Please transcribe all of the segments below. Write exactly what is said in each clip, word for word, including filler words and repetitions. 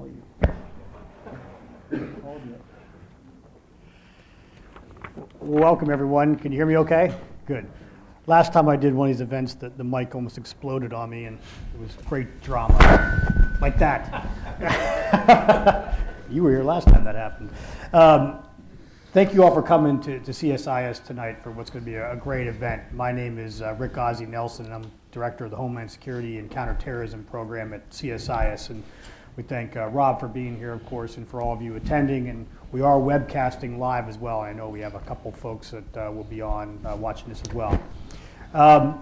all you. All you. Welcome, everyone. Can you hear me okay? Good. Last time I did one of these events, the, the mic almost exploded on me, and it was great drama. Like that. You were here last time that happened. Um, thank you all for coming to, to C S I S tonight for what's going to be a, a great event. My name is uh, Rick Ozzie Nelson, and I'm Director of the Homeland Security and Counterterrorism Program at C S I S. And we thank uh, Rob for being here, of course, and for all of you attending. And we are webcasting live as well. I know we have a couple folks that uh, will be on uh, watching this as well. Um,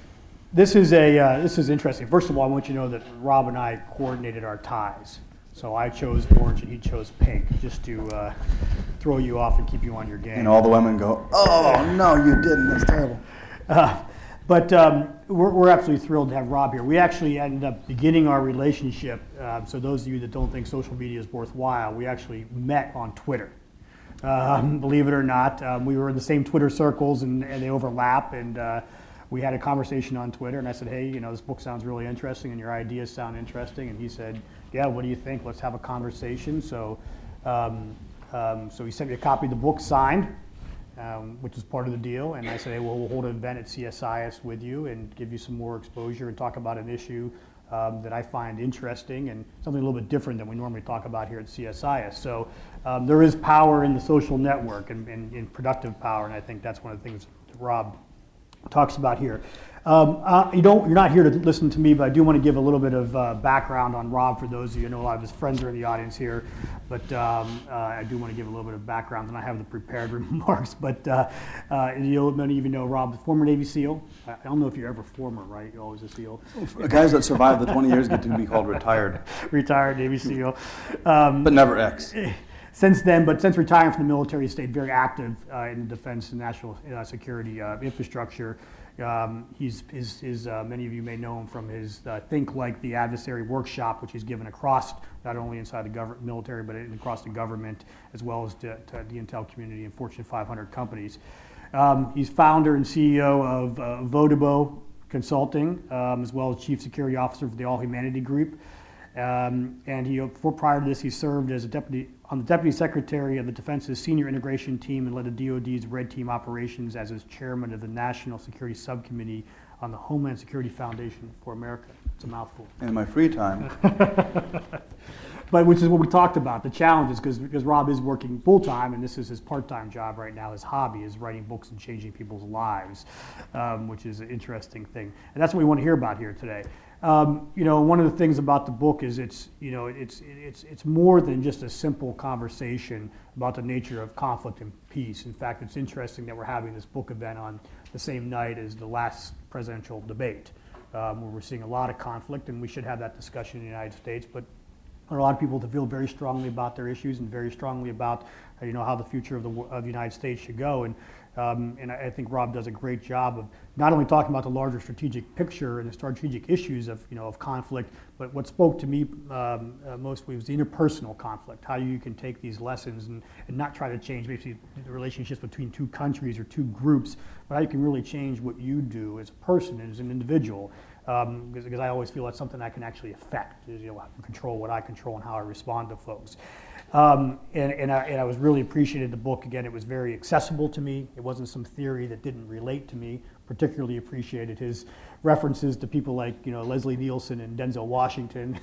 this is a uh, this is interesting. First of all, I want you to know that Rob and I coordinated our ties. So I chose orange and he chose pink, just to uh, throw you off and keep you on your game. And all the women go, "Oh no, you didn't. That's terrible." Uh, but um, we're, we're absolutely thrilled to have Rob here. We actually ended up beginning our relationship. Uh, so those of you that don't think social media is worthwhile, we actually met on Twitter. Um, believe it or not, um, we were in the same Twitter circles, and, and they overlap. And uh, we had a conversation on Twitter, and I said, "Hey, you know, this book sounds really interesting, and your ideas sound interesting." And he said, "Yeah, what do you think? Let's have a conversation." So, um, um, so he sent me a copy of the book signed, um, which is part of the deal. And I said, "Hey, well, we'll hold an event at C S I S with you and give you some more exposure and talk about an issue um, that I find interesting and something a little bit different than we normally talk about here at C S I S." So um, there is power in the social network and, and, and productive power, and I think that's one of the things that Rob talks about here. Um, uh, you don't, you're not here to listen to me, but I do want to give a little bit of uh, background on Rob for those of you. I know a lot of his friends are in the audience here, but um, uh, I do want to give a little bit of background, and I have the prepared remarks. But uh, uh, you know, many of you know Rob, former Navy SEAL. I don't know if you're ever former, right? You're always a SEAL. Guys that survive the twenty years get to be called retired. Retired Navy SEAL. Um, but never ex. Since then, but since retiring from the military, he stayed very active uh, in the defense and national uh, security uh, infrastructure. Um, he's, his, his, uh, many of you may know him from his uh, Think Like the Adversary workshop, which he's given across, not only inside the gov- military, but across the government, as well as to, to the intel community and Fortune five hundred companies. Um, he's founder and C E O of uh, Vodabo Consulting, um, as well as Chief Security Officer for the All Humanity Group. Um, and he, for, prior to this, he served as a deputy on the Deputy Secretary of the Defense's Senior Integration Team and led the D O D's Red Team operations as his chairman of the National Security Subcommittee on the Homeland Security Foundation for America. It's a mouthful. In my free time. But which is what we talked about, the challenges, because because Rob is working full-time, and this is his part-time job right now. His hobby is writing books and changing people's lives, um, which is an interesting thing. And that's what we want to hear about here today. Um, you know, one of the things about the book is it's, you know, it's it's it's more than just a simple conversation about the nature of conflict and peace. In fact, it's interesting that we're having this book event on the same night as the last presidential debate, um, where we're seeing a lot of conflict, and we should have that discussion in the United States. But there are a lot of people that feel very strongly about their issues and very strongly about, you know, how the future of the of the United States should go. And Um, and I think Rob does a great job of not only talking about the larger strategic picture and the strategic issues of, you know, of conflict, but what spoke to me um, uh, mostly was the interpersonal conflict, how you can take these lessons and, and not try to change basically the relationships between two countries or two groups, but how you can really change what you do as a person, as an individual. Um, because, because I always feel that's something I can actually affect, is, you know, control what I control and how I respond to folks. Um, and, and, I, and I was really appreciated the book. Again, it was very accessible to me. It wasn't some theory that didn't relate to me. Particularly appreciated his references to people like, you know, Leslie Nielsen and Denzel Washington.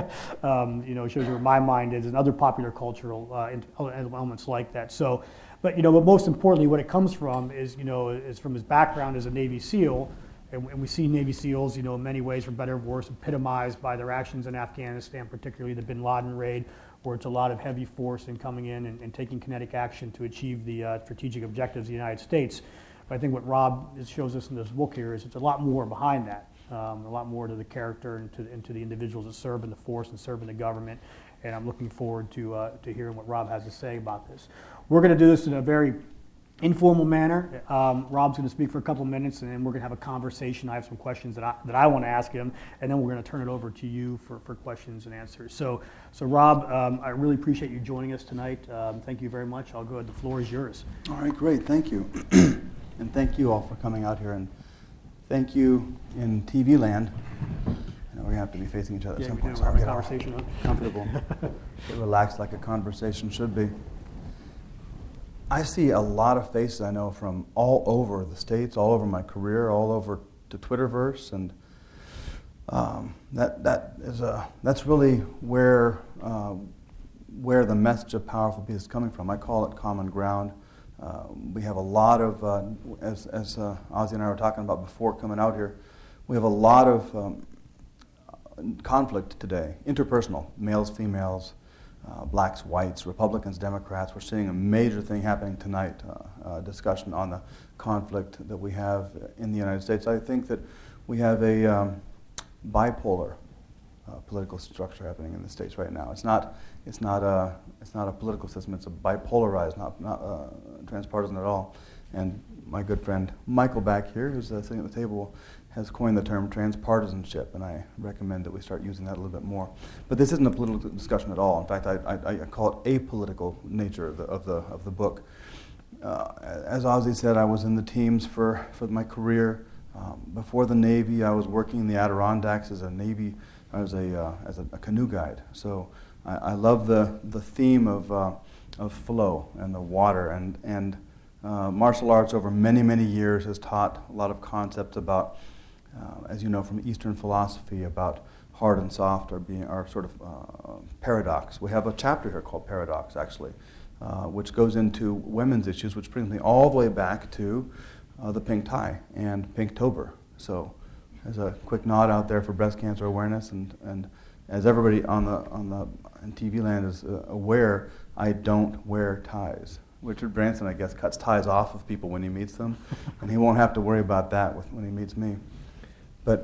um, you know, shows where my mind is, and other popular cultural uh, elements like that. So, but you know, but most importantly, what it comes from is, you know, is from his background as a Navy SEAL. And we see Navy SEALs, you know, in many ways, for better or worse, epitomized by their actions in Afghanistan, particularly the Bin Laden raid, where it's a lot of heavy force and coming in and, and taking kinetic action to achieve the uh, strategic objectives of the United States. But I think what Rob shows us in this book here is it's a lot more behind that, um, a lot more to the character and to, and to the individuals that serve in the force and serve in the government. And I'm looking forward to uh, to hearing what Rob has to say about this. We're going to do this in a very informal manner. Um, Rob's going to speak for a couple minutes, and then we're going to have a conversation. I have some questions that I that I want to ask him, and then we're going to turn it over to you for, for questions and answers. So, so Rob, um, I really appreciate you joining us tonight. Um, thank you very much. I'll go ahead. The floor is yours. All right, great. Thank you. And thank you all for coming out here. And thank you in T V land. You know, going to have to be facing each other Yeah, at some we point. can So have I'll a get all conversation. Huh? comfortable, get relaxed like a conversation should be. I see a lot of faces I know from all over the States, all over my career, all over the Twitterverse, and um, that that is a that's really where uh, where the message of Powerful Peace is coming from. I call it common ground. Uh, we have a lot of, uh, as, as uh, Ozzy and I were talking about before coming out here, we have a lot of um, conflict today, interpersonal, males, females, uh, blacks, whites, Republicans, Democrats. We're seeing a major thing happening tonight, uh, uh, discussion on the conflict that we have in the United States. I think that we have a um, bipolar uh, political structure happening in the States right now. It's not, it's not a, it's not a political system. It's a bipolarized, not, not uh, transpartisan at all. And my good friend Michael back here, who's uh, sitting at the table, has coined the term transpartisanship, and I recommend that we start using that a little bit more. But this isn't a political discussion at all. In fact, I, I, I call it apolitical nature of the of the of the book. Uh, as Ozzy said, I was in the teams for for my career. Um, before the Navy, I was working in the Adirondacks as a Navy, as a uh, as a, a canoe guide. So I, I love the the theme of uh, of flow and the water, and and uh, martial arts over many many years has taught a lot of concepts about, uh, as you know from Eastern philosophy, about hard and soft are being are sort of uh, paradox. We have a chapter here called Paradox, actually, uh, which goes into women's issues, which brings me all the way back to Uh, the pink tie and Pinktober. So, as a quick nod out there for breast cancer awareness, and, and as everybody on the on the in T V land is uh, aware, I don't wear ties. Richard Branson, I guess, cuts ties off of people when he meets them, and he won't have to worry about that with, when he meets me. But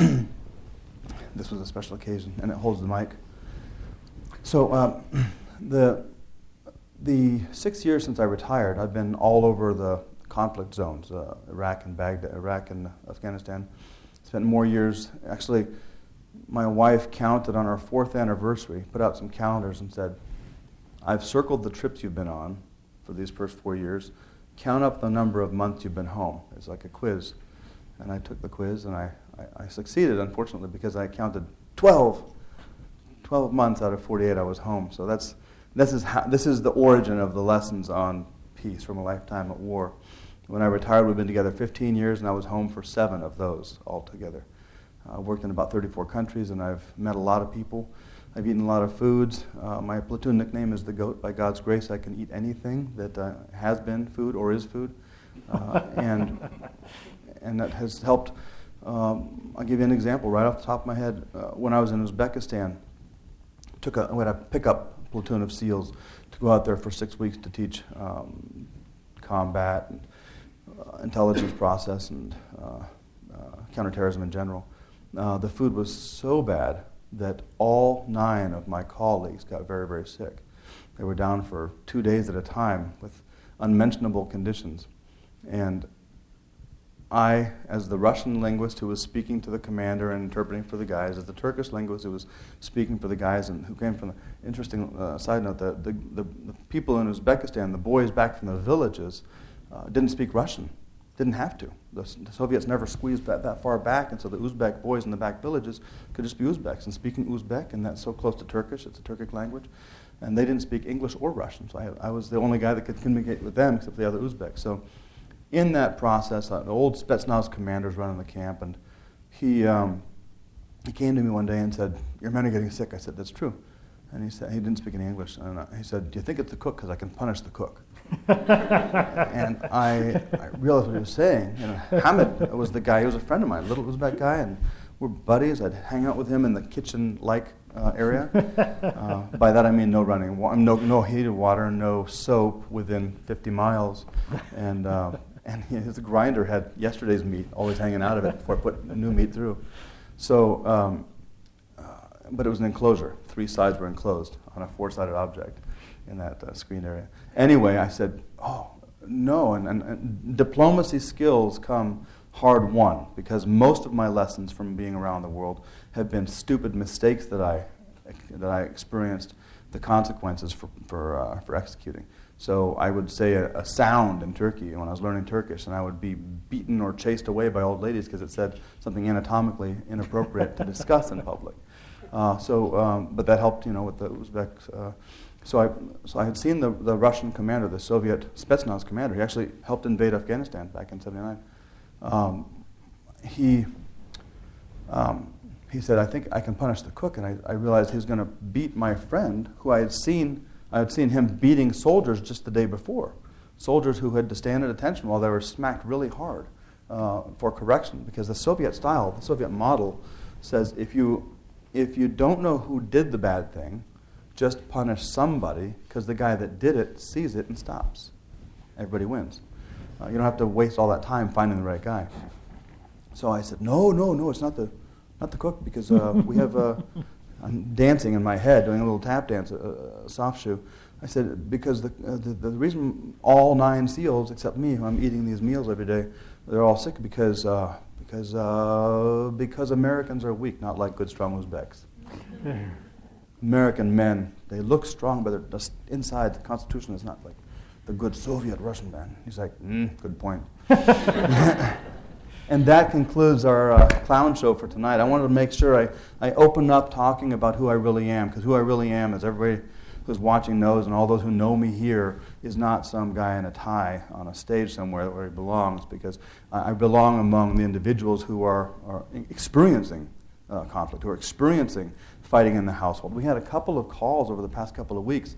this was a special occasion, and it holds the mic. So, uh, the the six years since I retired, I've been all over the conflict zones, uh, Iraq and Baghdad, Iraq and Afghanistan. Spent more years. Actually, my wife counted on our fourth anniversary, put out some calendars and said, I've circled the trips you've been on for these first four years. Count up the number of months you've been home. It's like a quiz. And I took the quiz, and I, I, I succeeded, unfortunately, because I counted twelve. twelve months out of forty-eight I was home. So that's this is how, this is the origin of the lessons on peace from a lifetime at war. When I retired, we've been together fifteen years, and I was home for seven of those altogether. I uh, worked in about thirty-four countries, and I've met a lot of people. I've eaten a lot of foods. Uh, my platoon nickname is the GOAT. By God's grace, I can eat anything that uh, has been food or is food. Uh, and and that has helped. Um, I'll give you an example right off the top of my head. Uh, when I was in Uzbekistan, took a, I had a pickup platoon of SEALs to go out there for six weeks to teach um, combat and uh, intelligence process and uh, uh, counterterrorism in general. Uh, the food was so bad that all nine of my colleagues got very, very sick. They were down for two days at a time with unmentionable conditions. And I, as the Russian linguist who was speaking to the commander and interpreting for the guys, as the Turkish linguist who was speaking for the guys and who came from the, interesting uh, side note, the, the, the, the people in Uzbekistan, the boys back from the villages, uh, didn't speak Russian, didn't have to. The, the Soviets never squeezed that, that far back, and so the Uzbek boys in the back villages could just be Uzbeks. And speaking Uzbek, and that's so close to Turkish, it's a Turkic language, and they didn't speak English or Russian, so I, I was the only guy that could communicate with them except for the other Uzbeks. So in that process, uh, the old Spetsnaz commander's running the camp, and he um, he came to me one day and said, "Your men are getting sick." I said, "That's true." And he said, he didn't speak any English, and uh, he said, "Do you think it's the cook? Because I can punish the cook." And I, I realized what he was saying. You know, Hamid was the guy. He was a friend of mine, little Uzbek guy, and we're buddies. I'd hang out with him in the kitchen-like uh, area. Uh, by that I mean no running, wa- no no heated water, no soap within fifty miles, and. Uh, And his grinder had yesterday's meat always hanging out of it before I put new meat through. So, um, uh, but it was an enclosure. Three sides were enclosed on a four-sided object in that uh, screen area. Anyway, I said, oh, no. And, and, and diplomacy skills come hard won, because most of my lessons from being around the world have been stupid mistakes that I that I experienced the consequences for for, uh, for executing. So I would say a, a sound in Turkey when I was learning Turkish, and I would be beaten or chased away by old ladies because it said something anatomically inappropriate to discuss in public. Uh, so, um, but that helped, you know, with the Uzbeks. Uh, so I, so I had seen the, the Russian commander, the Soviet Spetsnaz commander. He actually helped invade Afghanistan back in seventy-nine. Um, he, um, he said, "I think I can punish the cook," and I, I realized he was going to beat my friend, who I had seen. I had seen him beating soldiers just the day before, soldiers who had to stand at attention while they were smacked really hard uh, for correction, because the Soviet style, the Soviet model, says if you if you don't know who did the bad thing, just punish somebody, because the guy that did it sees it and stops. Everybody wins. Uh, you don't have to waste all that time finding the right guy. So I said, no, no, no, it's not the not the cook, because uh, we have. Uh, I'm dancing in my head, doing a little tap dance, a, a soft shoe. I said, because the, uh, the the reason all nine SEALs, except me, who I'm eating these meals every day, they're all sick because uh, because uh, because Americans are weak, not like good, strong Uzbeks. American men, they look strong, but they're just inside the Constitution is not like the good Soviet Russian man. He's like, mm, good point. And that concludes our uh, clown show for tonight. I wanted to make sure I, I open up talking about who I really am, because who I really am, as everybody who's watching knows, and all those who know me here, is not some guy in a tie on a stage somewhere where he belongs, because I, I belong among the individuals who are, are experiencing uh, conflict, who are experiencing fighting in the household. We had a couple of calls over the past couple of weeks.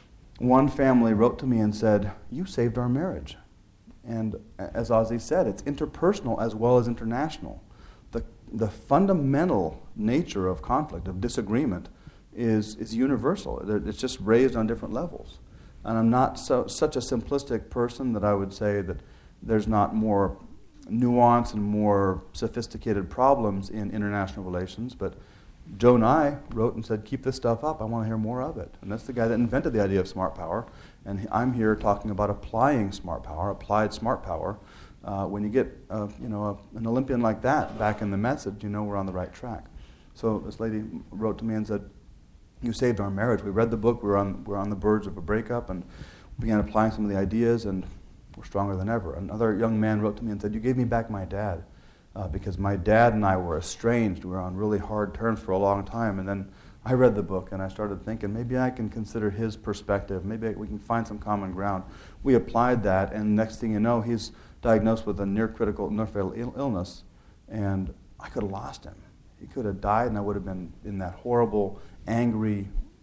One family wrote to me and said, "You saved our marriage." And as Ozzy said, it's interpersonal as well as international. The, the fundamental nature of conflict, of disagreement, is, is universal. It's just raised on different levels. And I'm not so, such a simplistic person that I would say that there's not more nuance and more sophisticated problems in international relations, but Joe Nye wrote and said, keep this stuff up, I want to hear more of it. And that's the guy that invented the idea of smart power. And I'm here talking about applying smart power, applied smart power. Uh, when you get uh, you know, a, an Olympian like that back in the message, you know we're on the right track. So this lady wrote to me and said, you saved our marriage. We read the book, we were on, we were on the verge of a breakup, and began applying some of the ideas, and we're stronger than ever. Another young man wrote to me and said, you gave me back my dad. Uh, because my dad and I were estranged. We were on really hard terms for a long time. And then I read the book and I started thinking, maybe I can consider his perspective. Maybe we can find some common ground. We applied that, and next thing you know, he's diagnosed with a near-critical, near-fatal Ill- illness. And I could have lost him. He could have died, and I would have been in that horrible, angry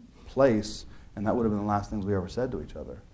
place, and that would have been the last things we ever said to each other.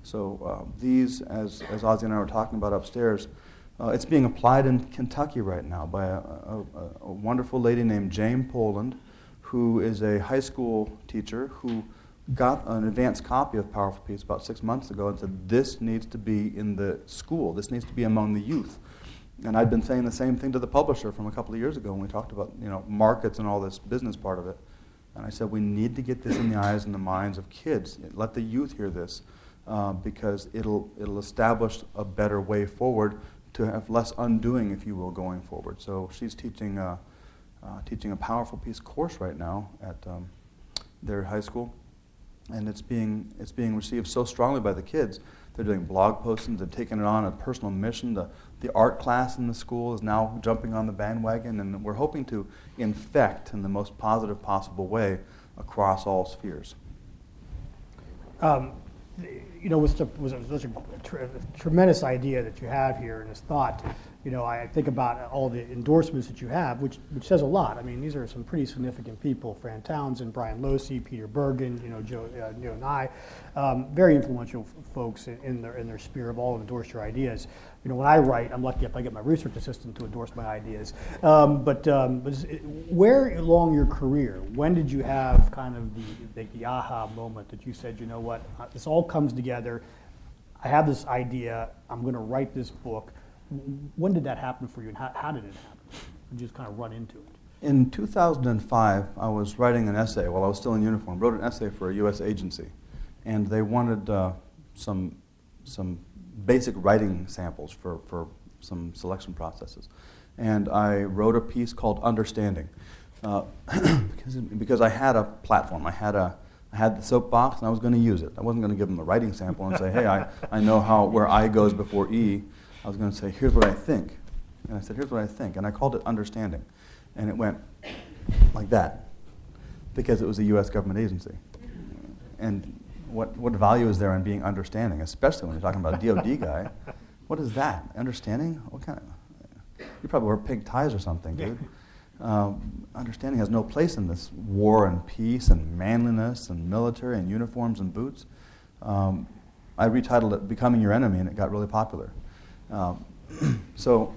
So uh, these, as, as Ozzy and I were talking about upstairs, Uh, it's being applied in Kentucky right now by a, a, a wonderful lady named Jane Poland, who is a high school teacher who got an advanced copy of Power for Peace about six months ago and said, this needs to be in the school. This needs to be among the youth. And I'd been saying the same thing to the publisher from a couple of years ago when we talked about, you know, markets and all this business part of it. And I said, we need to get this in the eyes and the minds of kids. Let the youth hear this, uh, because it'll it'll establish a better way forward, to have less undoing, if you will, going forward. So she's teaching uh, uh, teaching a Powerful Peace course right now at um, their high school, and it's being it's being received so strongly by the kids. They're doing blog postings, they're taking it on a personal mission. The the art class in the school is now jumping on the bandwagon, and we're hoping to infect in the most positive possible way across all spheres. Um, You know, it was, a, was a, such a tr- tremendous idea that you have here, and this thought. You know, I think about all the endorsements that you have, which which says a lot. I mean, these are some pretty significant people: Fran Townsend, Brian Losey, Peter Bergen, you know, Joe, uh, Joe Nye, um, very influential f- folks in, in their in their sphere have all endorsed your ideas. You know, when I write, I'm lucky if I get my research assistant to endorse my ideas. Um, but um, but where along your career, when did you have kind of the, the the aha moment that you said, you know what, this all comes together. I have this idea. I'm going to write this book. When did that happen for you, and how, how did it happen? Did you just kind of run into it? In two thousand five, I was writing an essay while I was still in uniform. Wrote an essay for a U S agency, and they wanted uh, some some basic writing samples for, for some selection processes. And I wrote a piece called Understanding. uh, because, because I had a platform. I had a I had the soapbox, and I was going to use it. I wasn't going to give them a writing sample and say, hey, I, I know how where I goes before E. I was going to say, here's what I think. And I said, here's what I think. And I called it understanding. And it went like that because it was a U S government agency. And what, what value is there in being understanding, especially when you're talking about a D O D guy? What is that? Understanding? What kind of... You probably wear pink ties or something, dude. Um, understanding has no place in this war and peace and manliness and military and uniforms and boots. Um, I retitled it Becoming Your Enemy, and it got really popular. Um, so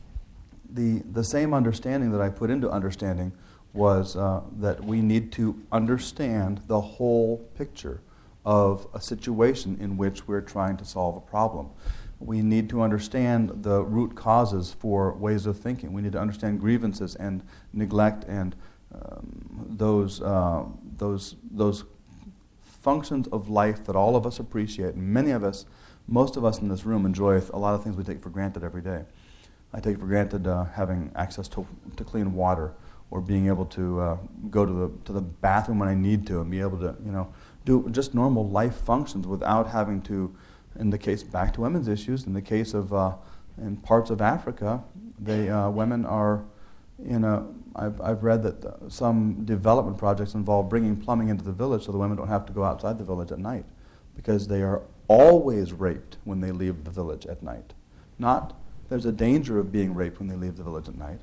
the the same understanding that I put into understanding was uh, that we need to understand the whole picture of a situation in which we're trying to solve a problem. We need to understand the root causes for ways of thinking. We need to understand grievances and neglect and um, those uh, those those functions of life that all of us appreciate. And many of us, most of us in this room, enjoy a lot of things we take for granted every day. I take for granted uh, having access to to clean water, or being able to uh, go to the to the bathroom when I need to, and be able to you know do just normal life functions without having to. In the case, back to women's issues, in the case of, uh, in parts of Africa, they, uh, women are in a, I've, I've read that uh, some development projects involve bringing plumbing into the village so the women don't have to go outside the village at night, because they are always raped when they leave the village at night. Not, there's a danger of being raped when they leave the village at night.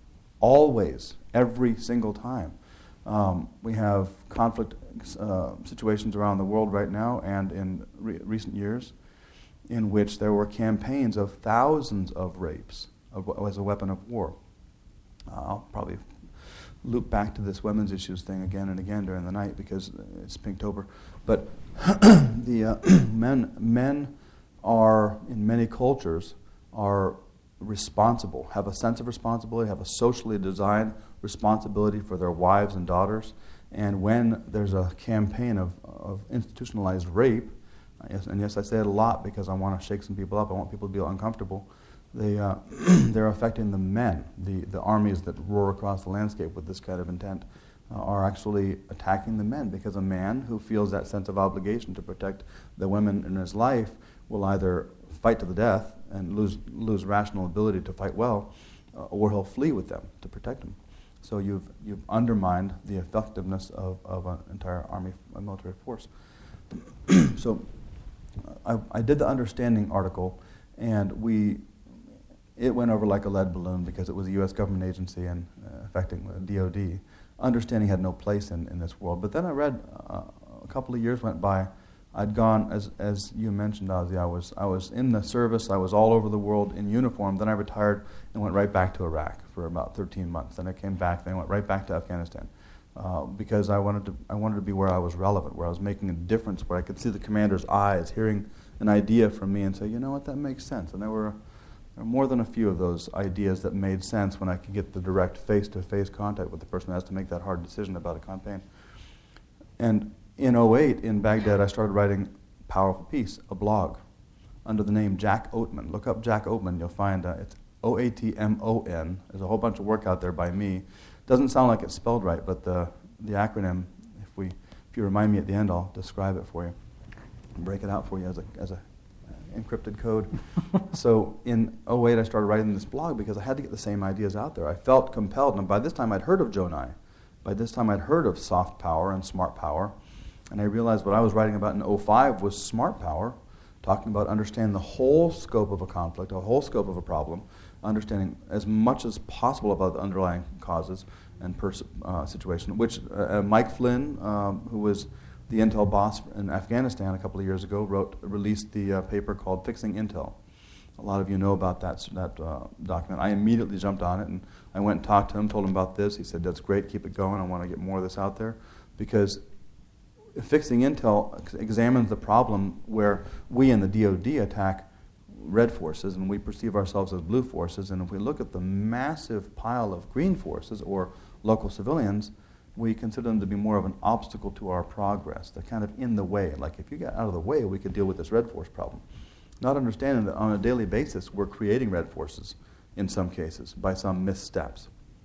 Always, every single time. Um, we have conflict uh, situations around the world right now and in re- recent years in which there were campaigns of thousands of rapes of, as a weapon of war. Uh, I'll probably loop back to this women's issues thing again and again during the night because it's Pinktober. But the uh, men, men are, in many cultures, are responsible, have a sense of responsibility, have a socially designed responsibility for their wives and daughters. And when there's a campaign of, of institutionalized rape, and yes, I say it a lot because I want to shake some people up, I want people to feel uncomfortable, they, uh, they're affecting the men. The, the armies that roar across the landscape with this kind of intent uh, are actually attacking the men, because a man who feels that sense of obligation to protect the women in his life will either fight to the death and lose, lose rational ability to fight well, uh, or he'll flee with them to protect them. So you've you've undermined the effectiveness of, of an entire army, a military force. So I, I did the understanding article, and we it went over like a lead balloon because it was a U S government agency and uh, affecting the D O D. Understanding had no place in, in this world. But then I read uh, a couple of years went by. I'd gone, as as you mentioned, Ozzy, I was I was in the service. I was all over the world in uniform. Then I retired and went right back to Iraq for about thirteen months. Then I came back. Then I went right back to Afghanistan uh, because I wanted to I wanted to be where I was relevant, where I was making a difference, where I could see the commander's eyes, hearing an idea from me, and say, you know what, that makes sense. And there were, there were more than a few of those ideas that made sense when I could get the direct face-to-face contact with the person who has to make that hard decision about a campaign. And in oh eight, in Baghdad, I started writing Powerful Peace, a blog, under the name Jack Oatman. Look up Jack Oatman, you'll find uh, it's O A T M O N. There's a whole bunch of work out there by me. Doesn't sound like it's spelled right, but the the acronym, if we if you remind me at the end, I'll describe it for you, and break it out for you as a as a encrypted code. So in oh eight, I started writing this blog because I had to get the same ideas out there. I felt compelled, and by this time I'd heard of Joe Nye. By this time I'd heard of soft power and smart power. And I realized what I was writing about in oh five was smart power, talking about understanding the whole scope of a conflict, the whole scope of a problem, understanding as much as possible about the underlying causes and pers- uh, situation, which uh, Mike Flynn, um, who was the intel boss in Afghanistan a couple of years ago, wrote, released the uh, paper called Fixing Intel. A lot of you know about that, that uh, document. I immediately jumped on it, and I went and talked to him, told him about this. He said, that's great, keep it going. I want to get more of this out there, because Fixing Intel examines the problem where we in the D O D attack red forces and we perceive ourselves as blue forces, and if we look at the massive pile of green forces or local civilians, we consider them to be more of an obstacle to our progress. They're kind of in the way. Like, if you got out of the way, we could deal with this red force problem. Not understanding that on a daily basis we're creating red forces in some cases by some missteps.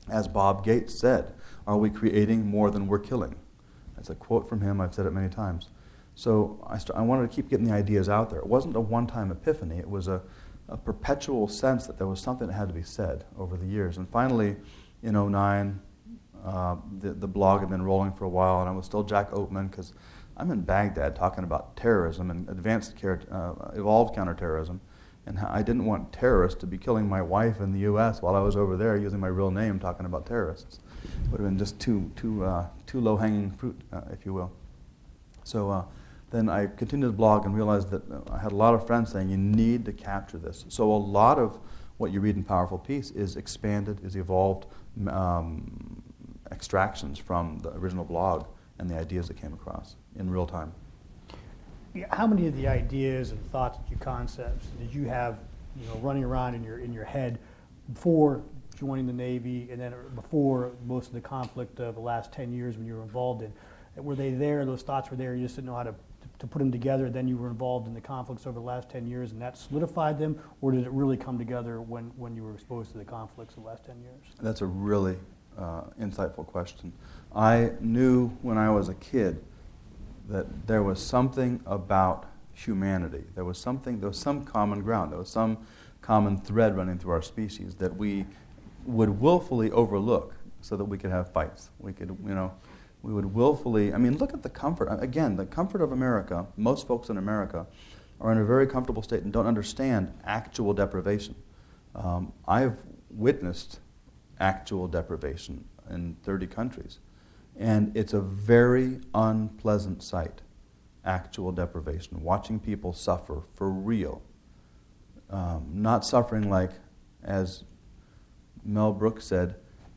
As Bob Gates said, are we creating more than we're killing? That's a quote from him. I've said it many times. So I, st- I wanted to keep getting the ideas out there. It wasn't a one-time epiphany. It was a, a perpetual sense that there was something that had to be said over the years. And finally, in oh nine, uh, the, the blog had been rolling for a while, and I was still Jack Oatman because I'm in Baghdad talking about terrorism and advanced care, uh, evolved counterterrorism. And I didn't want terrorists to be killing my wife in the U S while I was over there using my real name talking about terrorists. It would have been just too, too, uh, too low-hanging fruit, uh, if you will. So uh, then I continued to blog and realized that uh, I had a lot of friends saying, you need to capture this. So a lot of what you read in Powerful Peace is expanded, is evolved um, extractions from the original blog and the ideas that came across in real time. Yeah, how many of the ideas and thoughts, and concepts did you have, you know, running around in your in your head before joining the Navy, and then before most of the conflict of the last ten years when you were involved in? Were they there? Those thoughts were there. You just didn't know how to to put them together. Then you were involved in the conflicts over the last ten years, and that solidified them, or did it really come together when when you were exposed to the conflicts of the last ten years? That's a really uh, insightful question. I knew when I was a kid that there was something about humanity. There was something, there was some common ground. There was some common thread running through our species that we would willfully overlook so that we could have fights. We could, you know, we would willfully, I mean, look at the comfort. Again, the comfort of America, most folks in America are in a very comfortable state and don't understand actual deprivation. Um, I've witnessed actual deprivation in thirty countries. And it's a very unpleasant sight, actual deprivation, watching people suffer for real. Um, not suffering like, as Mel Brooks said,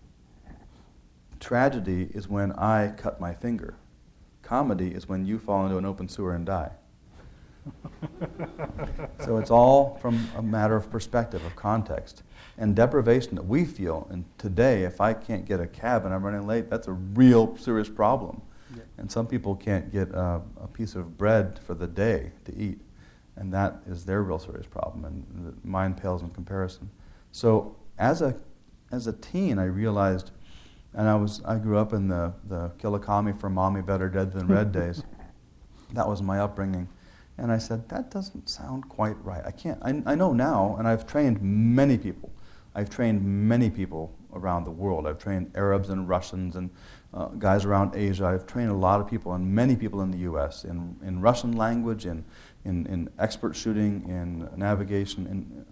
tragedy is when I cut my finger. Comedy is when you fall into an open sewer and die. So it's all from a matter of perspective, of context. And deprivation that we feel, and today, if I can't get a cab and I'm running late, that's a real serious problem. Yeah. And some people can't get uh, a piece of bread for the day to eat, and that is their real serious problem, and mine pales in comparison. So as a as a teen, I realized, and I was I grew up in the, the Killicami for Mommy Better Dead Than Red days. That was my upbringing. And I said, that doesn't sound quite right. I can't, I, I know now, and I've trained many people. I've trained many people around the world. I've trained Arabs and Russians and uh, guys around Asia. I've trained a lot of people, and many people in the U S, in, in Russian language, in, in, in expert shooting, in navigation,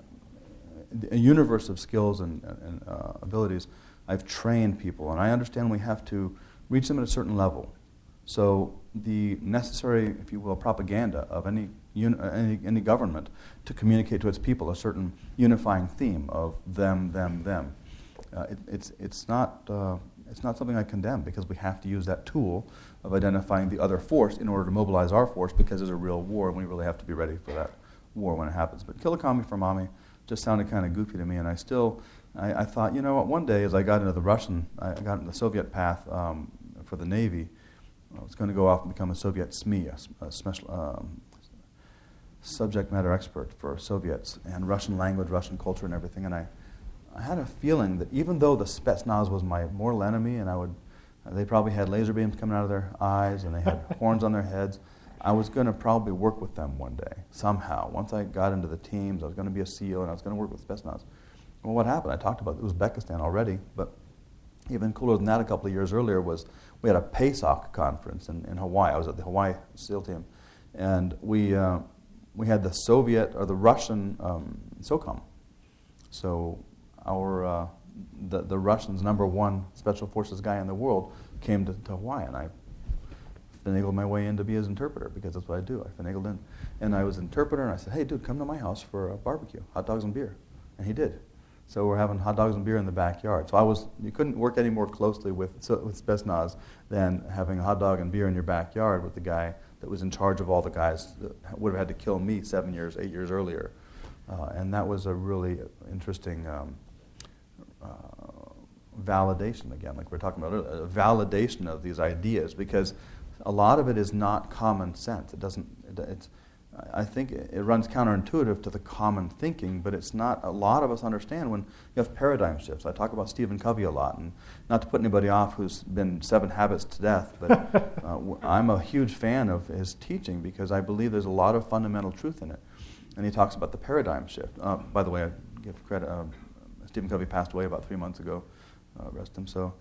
in a universe of skills and, and uh, abilities. I've trained people, and I understand we have to reach them at a certain level. So the necessary, if you will, propaganda of any, uni- any any government to communicate to its people a certain unifying theme of them, them, them. Uh, it, it's it's not uh, it's not something I condemn, because we have to use that tool of identifying the other force in order to mobilize our force, because there's a real war and we really have to be ready for that war when it happens. But Killicami for Mommy just sounded kind of goofy to me, and I still I, I thought, you know what? One day, as I got into the Russian, I got into the Soviet path um, for the Navy. I was going to go off and become a Soviet S M E, a, a special um, subject matter expert for Soviets and Russian language, Russian culture, and everything. And I, I had a feeling that even though the Spetsnaz was my mortal enemy, and I would, they probably had laser beams coming out of their eyes, and they had horns on their heads, I was going to probably work with them one day somehow. Once I got into the teams, I was going to be a SEAL, and I was going to work with Spetsnaz. Well, what happened? I talked about Uzbekistan already, but even cooler than that, a couple of years earlier, was we had a PASOK conference in, in Hawaii. I was at the Hawaii SEAL team, and we uh, we had the Soviet or the Russian um, SOCOM. So our uh, the the Russians' number one special forces guy in the world came to, to Hawaii, and I finagled my way in to be his interpreter, because that's what I do. I finagled in, and I was interpreter, and I said, "Hey, dude, come to my house for a barbecue, hot dogs and beer," and he did. So we're having hot dogs and beer in the backyard. So I was, you couldn't work any more closely with, so, with Spetsnaz than having a hot dog and beer in your backyard with the guy that was in charge of all the guys that would have had to kill me seven years, eight years earlier. Uh, and that was a really interesting um, uh, validation, again, like we were talking about earlier, a validation of these ideas, because a lot of it is not common sense. It doesn't, it, it's, I think it it runs counterintuitive to the common thinking, but it's not, a lot of us understand when you have paradigm shifts. I talk about Stephen Covey a lot, and not to put anybody off who's been Seven Habits to death, but uh, w- I'm a huge fan of his teaching because I believe there's a lot of fundamental truth in it. And he talks about the paradigm shift. Uh, by the way, I give credit, uh, Stephen Covey passed away about three months ago, uh, rest him so.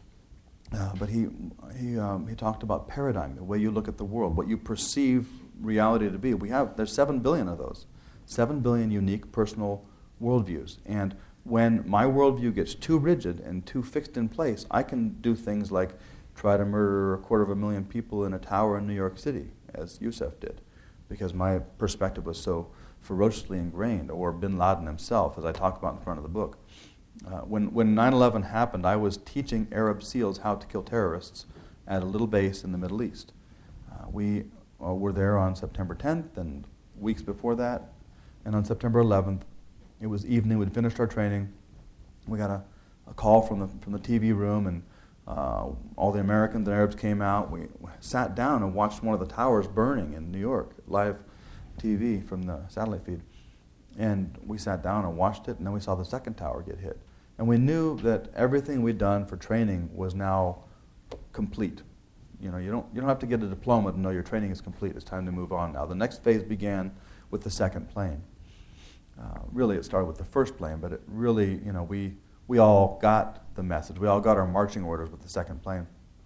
Uh, but he he um, he talked about paradigm, the way you look at the world, what you perceive reality to be. We have there's seven billion of those, seven billion unique personal worldviews. And when my worldview gets too rigid and too fixed in place, I can do things like try to murder a quarter of a million people in a tower in New York City, as Yusuf did, because my perspective was so ferociously ingrained, or Bin Laden himself, as I talk about in the front of the book. Uh, when, when nine eleven happened, I was teaching Arab SEALs how to kill terrorists at a little base in the Middle East. Uh, we uh, were there on September tenth and weeks before that, and on September eleventh, it was evening, we'd finished our training. We got a, a call from the, from the T V room, and uh, all the Americans and Arabs came out. We sat down and watched one of the towers burning in New York, live T V from the satellite feed. And we sat down and watched it, and then we saw the second tower get hit. And we knew that everything we'd done for training was now complete. You know, you don't, you don't have to get a diploma to know your training is complete. It's time to move on now. The next phase began with the second plane. Uh, really, it started with the first plane, but it really, you know, we, we all got the message. We all got our marching orders with the second plane.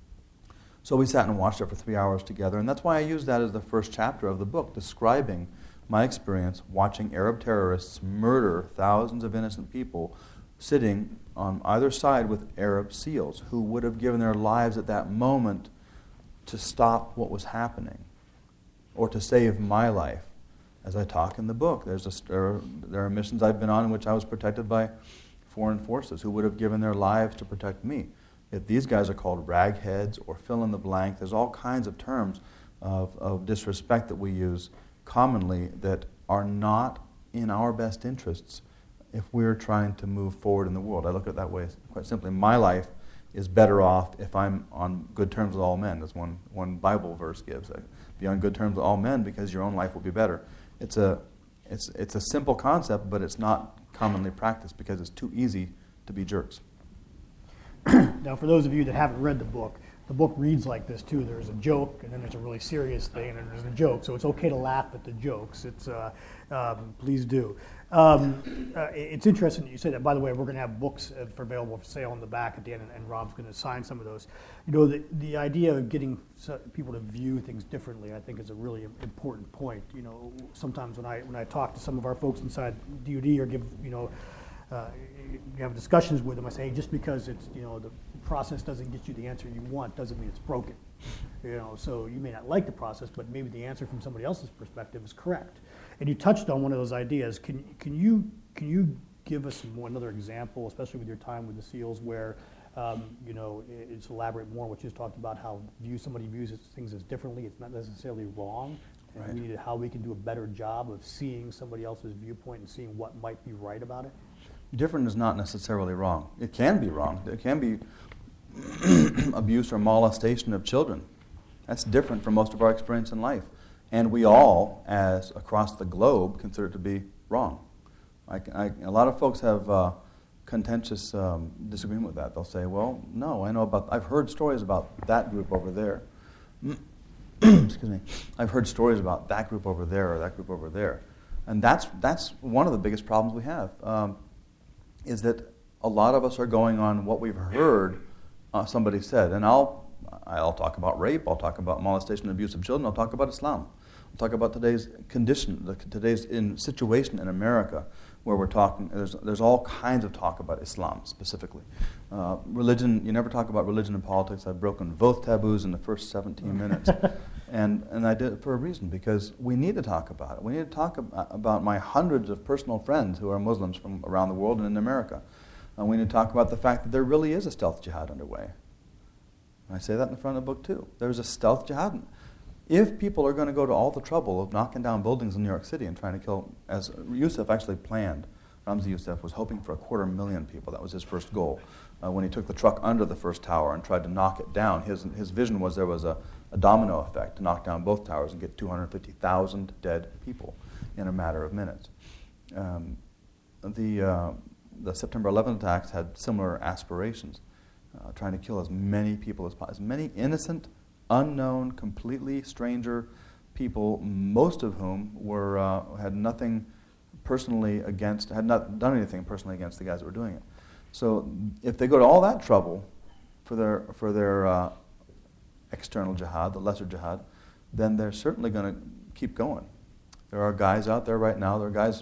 So we sat and watched it for three hours together, and that's why I used that as the first chapter of the book, describing my experience watching Arab terrorists murder thousands of innocent people sitting on either side with Arab SEALs who would have given their lives at that moment to stop what was happening or to save my life. As I talk in the book, there's a, there, are, there are missions I've been on in which I was protected by foreign forces who would have given their lives to protect me. If these guys are called ragheads or fill in the blank, there's all kinds of terms of, of disrespect that we use commonly that are not in our best interests if we're trying to move forward in the world. I look at it that way quite simply. My life is better off if I'm on good terms with all men, as one, one Bible verse gives. Be on good terms with all men because your own life will be better. It's a, it's, it's a simple concept, but it's not commonly practiced because it's too easy to be jerks. Now, for those of you that haven't read the book, the book reads like this too. There's a joke, and then there's a really serious thing, and then there's a joke. So it's okay to laugh at the jokes. It's uh, um, please do. Um, uh, it's interesting that you say that. By the way, we're going to have books uh, for available for sale in the back at the end, and, and Rob's going to sign some of those. You know, the the idea of getting people to view things differently, I think, is a really important point. You know, sometimes when I when I talk to some of our folks inside D O D or give you know. Uh, you have discussions with them. I say, hey, just because it's you know the process doesn't get you the answer you want doesn't mean it's broken. You know, so you may not like the process, but maybe the answer from somebody else's perspective is correct. And you touched on one of those ideas. Can can you can you give us more, another example, especially with your time with the SEALs, where um, you know it's elaborate more on what you just talked about, how view somebody views things as differently. It's not necessarily wrong. Right. And we need how we can do a better job of seeing somebody else's viewpoint and seeing what might be right about it. Different is not necessarily wrong. It can be wrong. It can be abuse or molestation of children. That's different from most of our experience in life. And we all, as across the globe, consider it to be wrong. I, I, a lot of folks have uh, contentious um, disagreement with that. They'll say, well, no, I know about, I've heard stories about that group over there. Excuse me. I've heard stories about that group over there or that group over there. And that's, that's one of the biggest problems we have. Um, is that a lot of us are going on what we've heard uh, somebody said. And I'll I'll talk about rape, I'll talk about molestation and abuse of children, I'll talk about Islam. I'll talk about today's condition, the, today's in situation in America where we're talking, there's, there's all kinds of talk about Islam specifically. Uh, religion, you never talk about religion and politics. I've broken both taboos in the first seventeen minutes. and and I did it for a reason, because we need to talk about it. We need to talk ab- about my hundreds of personal friends who are Muslims from around the world and in America. And we need to talk about the fact that there really is a stealth jihad underway. And I say that in the front of the book too. There's a stealth jihad. If people are going to go to all the trouble of knocking down buildings in New York City and trying to kill, as Yusuf actually planned Ramzi Youssef was hoping for a quarter million people. That was his first goal. Uh, when he took the truck under the first tower and tried to knock it down, his, his vision was there was a, a domino effect to knock down both towers and get two hundred fifty thousand dead people in a matter of minutes. Um, the, uh, the September eleventh attacks had similar aspirations, uh, trying to kill as many people as possible, as many innocent, unknown, completely stranger people, most of whom were uh, had nothing personally against, had not done anything personally against the guys that were doing it. So if they go to all that trouble for their for their uh, external jihad, the lesser jihad, then they're certainly going to keep going. There are guys out there right now. There are guys.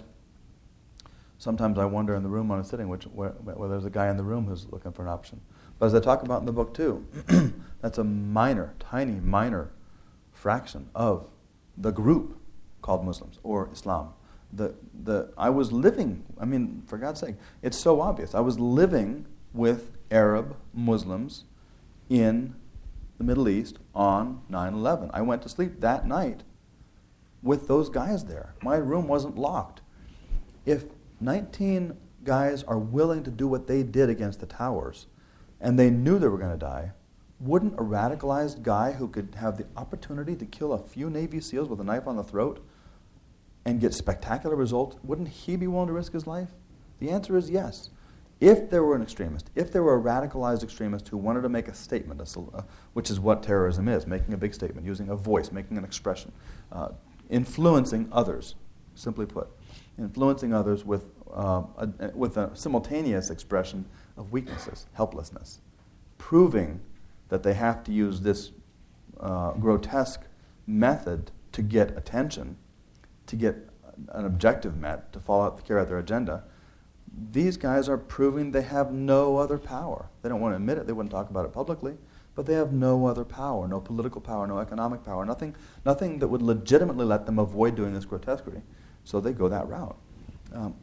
Sometimes I wonder in the room when I'm sitting, which where, whether there's a guy in the room who's looking for an option. But as I talk about in the book too, that's a minor, tiny, minor fraction of the group called Muslims or Islam. The, the, I was living, I mean, for God's sake, it's so obvious. I was living with Arab Muslims in the Middle East on nine eleven. I went to sleep that night with those guys there. My room wasn't locked. If nineteen guys are willing to do what they did against the towers, and they knew they were going to die, wouldn't a radicalized guy who could have the opportunity to kill a few Navy SEALs with a knife on the throat and get spectacular results, wouldn't he be willing to risk his life? The answer is yes. If there were an extremist, if there were a radicalized extremist who wanted to make a statement, a, uh, which is what terrorism is, making a big statement, using a voice, making an expression, uh, influencing others, simply put, influencing others with, uh, a, with a simultaneous expression of weaknesses, helplessness, proving that they have to use this uh, grotesque method to get attention, to get an objective met, to follow out, to carry out their agenda. These guys are proving they have no other power. They don't want to admit it, they wouldn't talk about it publicly, but they have no other power, no political power, no economic power, nothing, nothing that would legitimately let them avoid doing this grotesquerie. So they go that route. Um,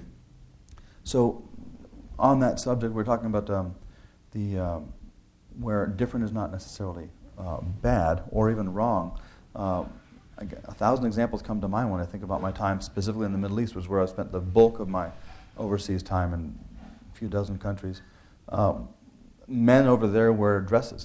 so on that subject, we're talking about um, the um, where different is not necessarily uh, bad or even wrong. Uh, a thousand examples come to mind when I think about my time specifically in the Middle East, which was where I spent the bulk of my overseas time in a few dozen countries. Um, men over there wear dresses.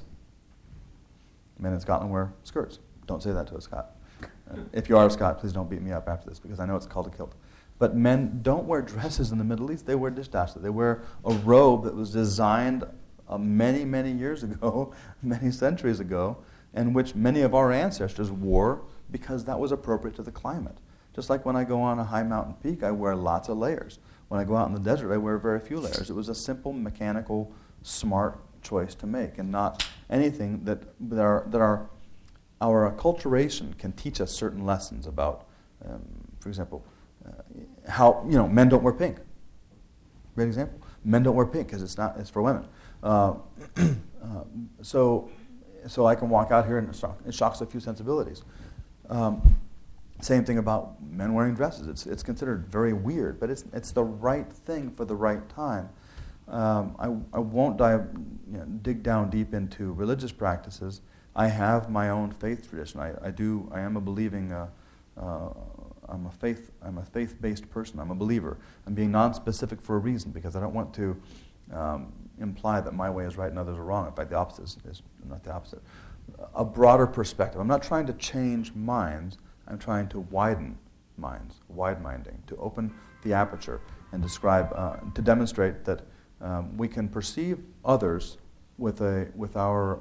Men in Scotland wear skirts. Don't say that to a Scot. Uh, if you are a Scot, please don't beat me up after this, because I know it's called a kilt. But men don't wear dresses in the Middle East. They wear dishdasha. They wear a robe that was designed uh, many, many years ago, many centuries ago, and which many of our ancestors wore because that was appropriate to the climate. Just like when I go on a high mountain peak, I wear lots of layers. When I go out in the desert, I wear very few layers. It was a simple, mechanical, smart choice to make, and not anything that, that, our, that our, our acculturation can teach us certain lessons about. Um, for example, uh, how, you know, men don't wear pink. Great example. Men don't wear pink because it's not, it's for women. Uh, uh, so, so I can walk out here and it shocks a few sensibilities. Um, same thing about men wearing dresses. It's it's considered very weird, but it's it's the right thing for the right time. Um, I I won't dive, you know, dig down deep into religious practices. I have my own faith tradition. I, I do. I am a believing. Uh, uh, I'm a faith. I'm a faith-based person. I'm a believer. I'm being non-specific for a reason because I don't want to um, imply that my way is right and others are wrong. In fact, the opposite is, is not the opposite. A broader perspective. I'm not trying to change minds. I'm trying to widen minds, wide-minding, to open the aperture and describe, uh, to demonstrate that um, we can perceive others with a with our.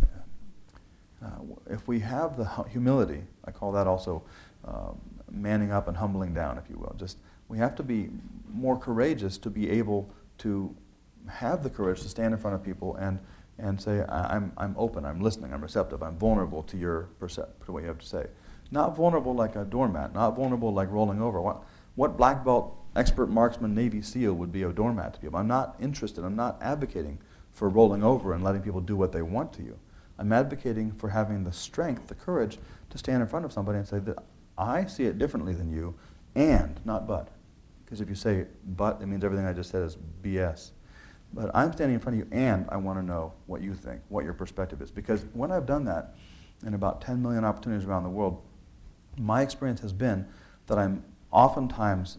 Uh, if we have the humility, I call that also um, manning up and humbling down, if you will. Just we have to be more courageous to be able to have the courage to stand in front of people and. and say, I'm I'm open, I'm listening, I'm receptive, I'm vulnerable to your percept, to what you have to say. Not vulnerable like a doormat, not vulnerable like rolling over. What, what black belt, expert marksman, Navy SEAL would be a doormat to people? I'm not interested, I'm not advocating for rolling over and letting people do what they want to you. I'm advocating for having the strength, the courage to stand in front of somebody and say that I see it differently than you, and, not but. Because if you say but, it means everything I just said is B S. But I'm standing in front of you, and I want to know what you think, what your perspective is. Because when I've done that in about ten million opportunities around the world, my experience has been that I'm oftentimes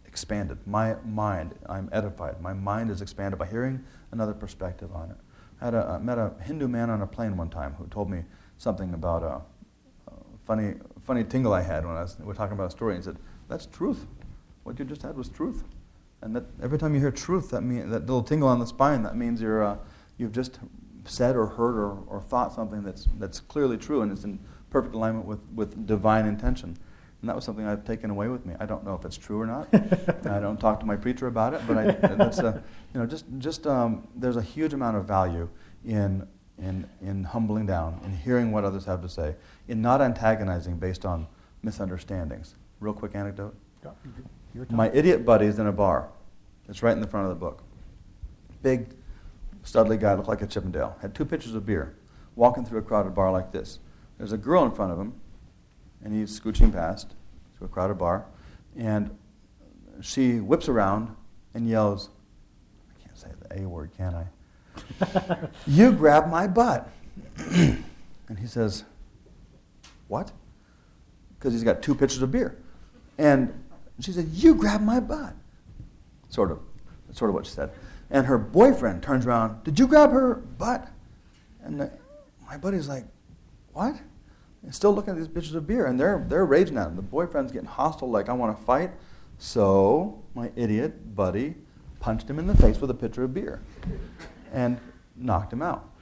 expanded. My mind, I'm edified. My mind is expanded by hearing another perspective on it. I had a, I met a Hindu man on a plane one time who told me something about a, a funny, funny tingle I had when I was, we were talking about a story. And he said, "That's truth. What you just had was truth." And that every time you hear truth, that mean that little tingle on the spine, that means you're uh, you've just said or heard or, or thought something that's that's clearly true and is in perfect alignment with, with divine intention. And that was something I've taken away with me. I don't know if it's true or not. I don't talk to my preacher about it, but I, that's a, you know, just just um, there's a huge amount of value in in in humbling down, in hearing what others have to say, in not antagonizing based on misunderstandings. Real quick anecdote. My idiot buddy's in a bar. It's right in the front of the book. Big, studly guy, looked like a Chippendale. Had two pitchers of beer. Walking through a crowded bar like this. There's a girl in front of him, and he's scooching past to a crowded bar, and she whips around and yells, I can't say the A word, can I? "You grabbed my butt." And he says, "What?" Because he's got two pitchers of beer. And she said, "You grabbed my butt." Sort of. That's sort of what she said. And her boyfriend turns around, "Did you grab her butt?" And the, my buddy's like, "What?" And still looking at these pitchers of beer, and they're they're raging at him. The boyfriend's getting hostile, like, "I want to fight." So my idiot buddy punched him in the face with a pitcher of beer and knocked him out.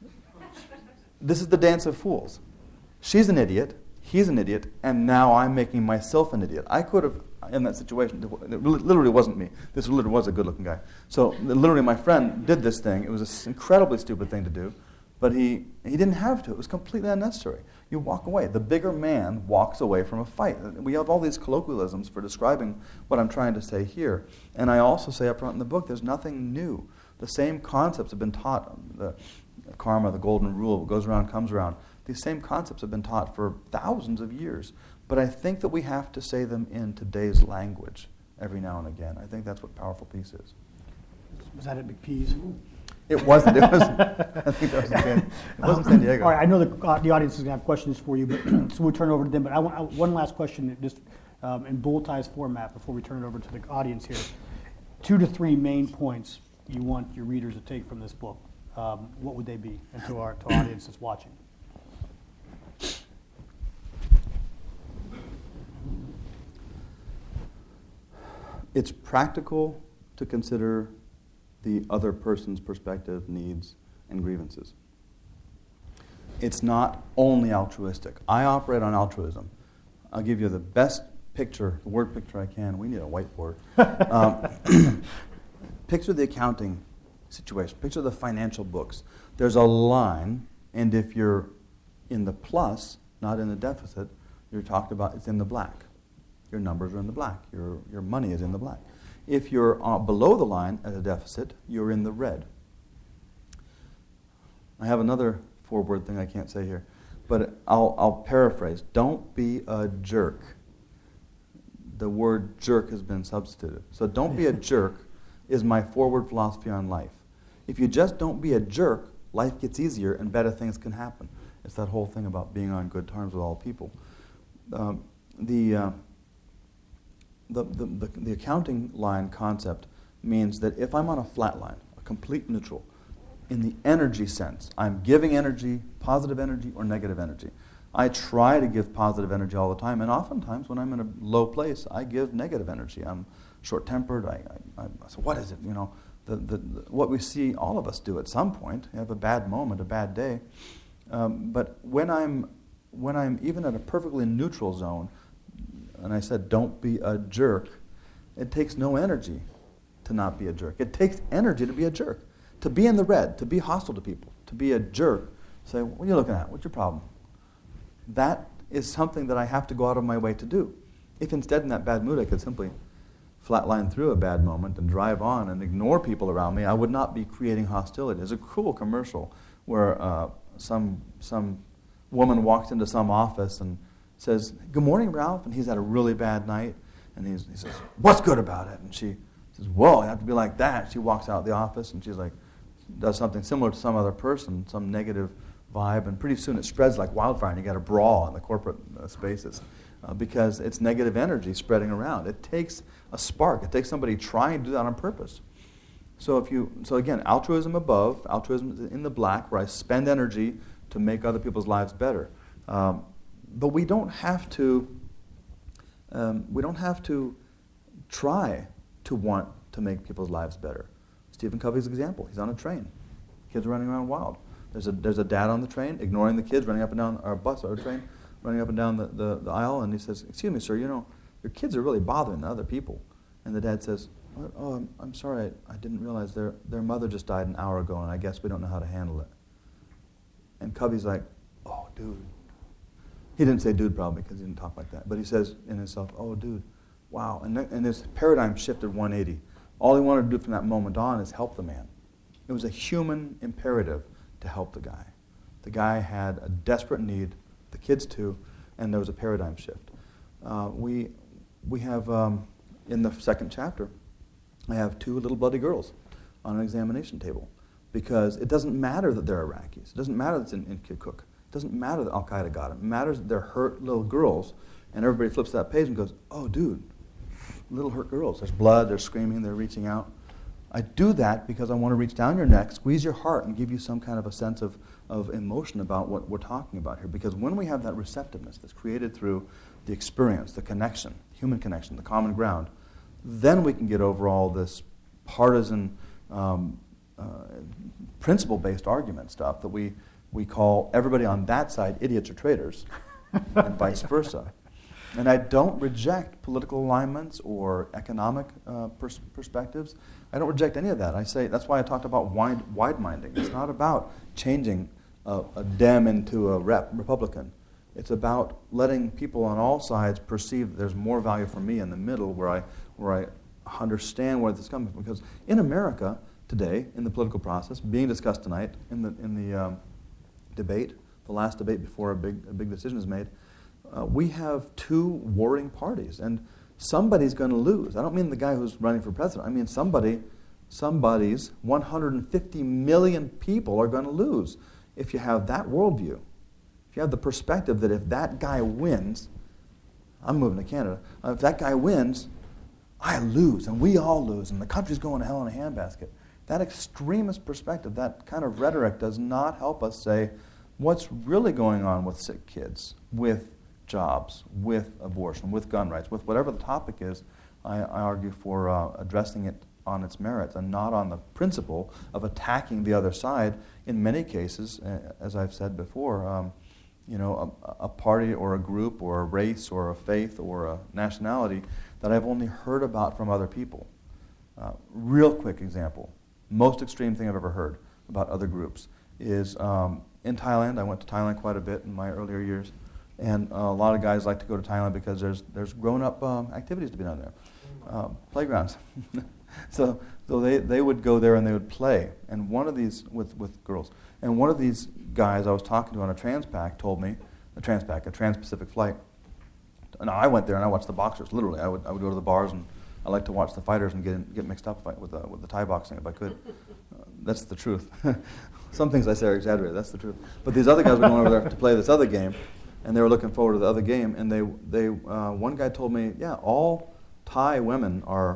This is the dance of fools. She's an idiot. He's an idiot, and now I'm making myself an idiot. I could have, in that situation, it literally wasn't me. This literally was a good-looking guy. So literally my friend did this thing. It was an incredibly stupid thing to do, but he, he didn't have to. It was completely unnecessary. You walk away. The bigger man walks away from a fight. We have all these colloquialisms for describing what I'm trying to say here. And I also say up front in the book, there's nothing new. The same concepts have been taught. The karma, the golden rule, what goes around comes around. These same concepts have been taught for thousands of years. But I think that we have to say them in today's language every now and again. I think that's what powerful peace is. Was that at McPee's? It wasn't. It wasn't. I think that was San, it wasn't San Diego. All right, I know the, uh, the audience is going to have questions for you, but so we'll turn it over to them. But I want I, one last question, just um, in Bulletize format, before we turn it over to the audience here. Two to three main points you want your readers to take from this book. Um, what would they be, and to our, to our audience that's watching? It's practical to consider the other person's perspective, needs, and grievances. It's not only altruistic. I operate on altruism. I'll give you the best picture, the word picture I can. We need a whiteboard. um, picture the accounting situation. Picture the financial books. There's a line, and if you're in the plus, not in the deficit, you're talked about, it's in the black. Your numbers are in the black. Your, your money is in the black. If you're uh, below the line at a deficit, you're in the red. I have another four-word thing I can't say here, but I'll, I'll paraphrase. Don't be a jerk. The word jerk has been substituted. So don't be a jerk is my forward philosophy on life. If you just don't be a jerk, life gets easier and better things can happen. It's that whole thing about being on good terms with all people. Um, the... Uh, The, the, the, the accounting line concept means that if I'm on a flat line, a complete neutral, in the energy sense, I'm giving energy, positive energy or negative energy. I try to give positive energy all the time, and oftentimes when I'm in a low place, I give negative energy. I'm short-tempered. I, I, I so what is it? You know, the, the, the, what we see all of us do at some point. You have a bad moment, a bad day. Um, but when I'm when I'm even at a perfectly neutral zone, and I said, don't be a jerk, it takes no energy to not be a jerk. It takes energy to be a jerk. To be in the red, to be hostile to people, to be a jerk, say, what are you looking at? What's your problem? That is something that I have to go out of my way to do. If instead in that bad mood I could simply flatline through a bad moment and drive on and ignore people around me, I would not be creating hostility. There's a cool commercial where uh, some some woman walks into some office and says, "Good morning, Ralph," and he's had a really bad night, and he's, he says, "What's good about it?" And she says, "Whoa, you have to be like that." She walks out of the office, and she's like, does something similar to some other person, some negative vibe, and pretty soon it spreads like wildfire, and you got a brawl in the corporate uh, spaces uh, because it's negative energy spreading around. It takes a spark. It takes somebody trying to do that on purpose. So if you, so again, altruism above, altruism is in the black, where I spend energy to make other people's lives better. Um, but we don't have to. Um, we don't have to try to want to make people's lives better. Stephen Covey's example: he's on a train, kids are running around wild. There's a there's a dad on the train ignoring the kids running up and down, or a bus or a train running up and down the, the, the aisle, and he says, "Excuse me, sir, you know your kids are really bothering the other people." And the dad says, "Oh, I'm, I'm sorry, I, I didn't realize their their mother just died an hour ago, and I guess we don't know how to handle it." And Covey's like, "Oh, dude." He didn't say dude probably because he didn't talk like that, but he says in himself, "Oh, dude, wow." And, th- and his paradigm shifted one eighty. All he wanted to do from that moment on is help the man. It was a human imperative to help the guy. The guy had a desperate need, the kids too, and there was a paradigm shift. Uh, we we have, um, in the second chapter, I have two little bloody girls on an examination table because it doesn't matter that they're Iraqis. It doesn't matter that it's in, in Kirkuk. It doesn't matter that Al-Qaeda got them. It matters that they're hurt little girls, and everybody flips that page and goes, "Oh, dude, little hurt girls. There's blood, they're screaming, they're reaching out." I do that because I want to reach down your neck, squeeze your heart, and give you some kind of a sense of, of emotion about what we're talking about here. Because when we have that receptiveness that's created through the experience, the connection, human connection, the common ground, then we can get over all this partisan, um, uh, principle-based argument stuff that we, we call everybody on that side idiots or traitors, and vice versa. And I don't reject political alignments or economic uh, pers- perspectives. I don't reject any of that. I say that's why I talked about wide, wide-minding. It's not about changing a, a Dem into a rep, Republican. It's about letting people on all sides perceive that there's more value for me in the middle, where I where I understand where this is coming from. Because in America today, in the political process, being discussed tonight in the in the um, debate, the last debate before a big a big decision is made. Uh, we have two warring parties, and somebody's going to lose. I don't mean the guy who's running for president. I mean somebody, somebody's one hundred fifty million people are going to lose if you have that worldview. If you have the perspective that if that guy wins, I'm moving to Canada, uh, if that guy wins, I lose, and we all lose, and the country's going to hell in a handbasket. That extremist perspective, that kind of rhetoric does not help us say what's really going on with sick kids, with jobs, with abortion, with gun rights, with whatever the topic is. I, I argue for uh, addressing it on its merits and not on the principle of attacking the other side. In many cases, uh, as I've said before, um, you know, a, a party or a group or a race or a faith or a nationality that I've only heard about from other people. Uh, real quick example, most extreme thing I've ever heard about other groups is um, in Thailand. I went to Thailand quite a bit in my earlier years. And uh, a lot of guys like to go to Thailand because there's there's grown-up um, activities to be done there, uh, playgrounds. so so they, they would go there and they would play. And one of these with, with girls. And one of these guys I was talking to on a Transpac told me, a Transpac, a Trans-Pacific flight. And I went there and I watched the boxers. Literally, I would I would go to the bars and I like to watch the fighters and get in, get mixed up with uh, with the Thai boxing if I could. Uh, that's the truth. Some things I say are exaggerated. That's the truth. But these other guys were going over there to play this other game. And they were looking forward to the other game, and they, they, uh, one guy told me, yeah, all Thai women are,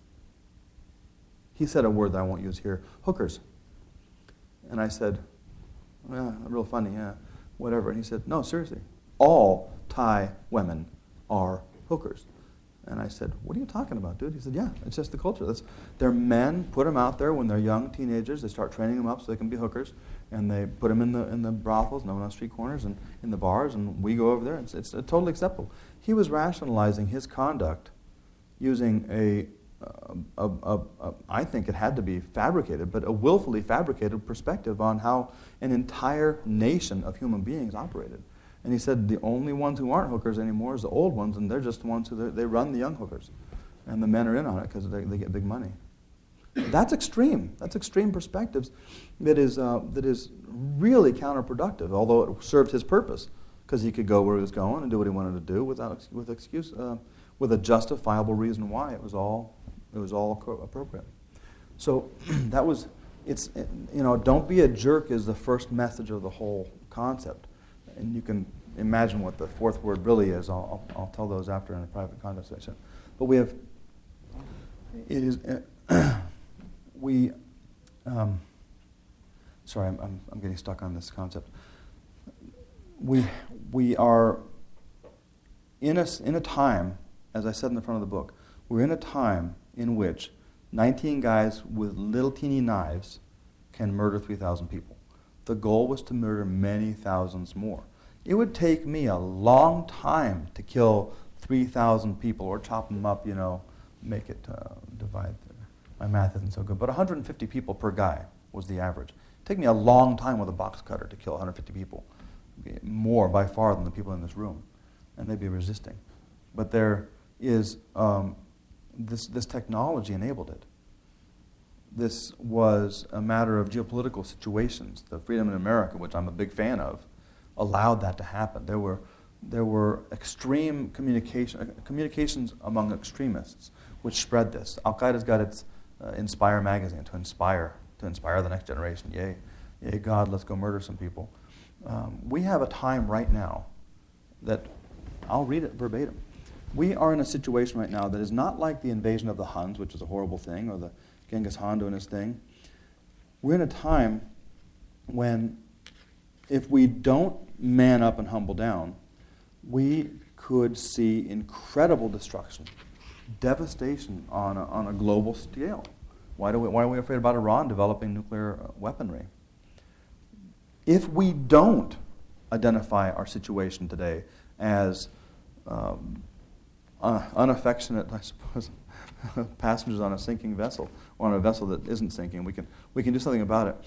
he said a word that I won't use here, hookers. And I said, yeah, real funny, yeah, whatever. And he said, no, seriously, all Thai women are hookers. And I said, what are you talking about, dude? He said, yeah, it's just the culture. That's, they're men, put them out there when they're young teenagers. They start training them up so they can be hookers. And they put them in the in the brothels, no, on street corners, and in the bars, and we go over there. It's, it's totally acceptable. He was rationalizing his conduct using a, a, a, a, a, I think it had to be fabricated, but a willfully fabricated perspective on how an entire nation of human beings operated. And he said the only ones who aren't hookers anymore is the old ones, and they're just the ones who they run the young hookers. And the men are in on it because they, they get big money. That's extreme. That's extreme perspectives that is uh, that is really counterproductive, although it served his purpose, because he could go where he was going and do what he wanted to do without with excuse, uh, with a justifiable reason why it was all it was all appropriate. So that was it's you know don't be a jerk is the first message of the whole concept. And you can imagine what the fourth word really is. I'll, I'll, I'll tell those after in a private conversation. But we have, it is, uh, we, um, sorry, I'm, I'm, I'm getting stuck on this concept. We, we are in a, in a time, as I said in the front of the book, we're in a time in which nineteen guys with little teeny knives can murder three thousand people. The goal was to murder many thousands more. It would take me a long time to kill three thousand people or chop them up, you know, make it uh, divide. My math isn't so good, but one hundred fifty people per guy was the average. It'd take me a long time with a box cutter to kill one hundred fifty people, more by far than the people in this room, and they'd be resisting. But there is, um, this, this technology enabled it. This was a matter of geopolitical situations. The Freedom in America, which I'm a big fan of, allowed that to happen. There were, there were extreme communication, uh, communications among extremists, which spread this. Al-Qaeda's got its uh, Inspire magazine to inspire, to inspire the next generation. Yay, yay, God, let's go murder some people. Um, we have a time right now that, I'll read it verbatim. We are in a situation right now that is not like the invasion of the Huns, which is a horrible thing, or the Genghis Khan doing his thing. We're in a time when if we don't man up and humble down, we could see incredible destruction, devastation on a, on a global scale. Why, do we, why are we afraid about Iran developing nuclear weaponry? If we don't identify our situation today as um, uh, unaffectionate, I suppose, passengers on a sinking vessel, or on a vessel that isn't sinking, we can, we can do something about it.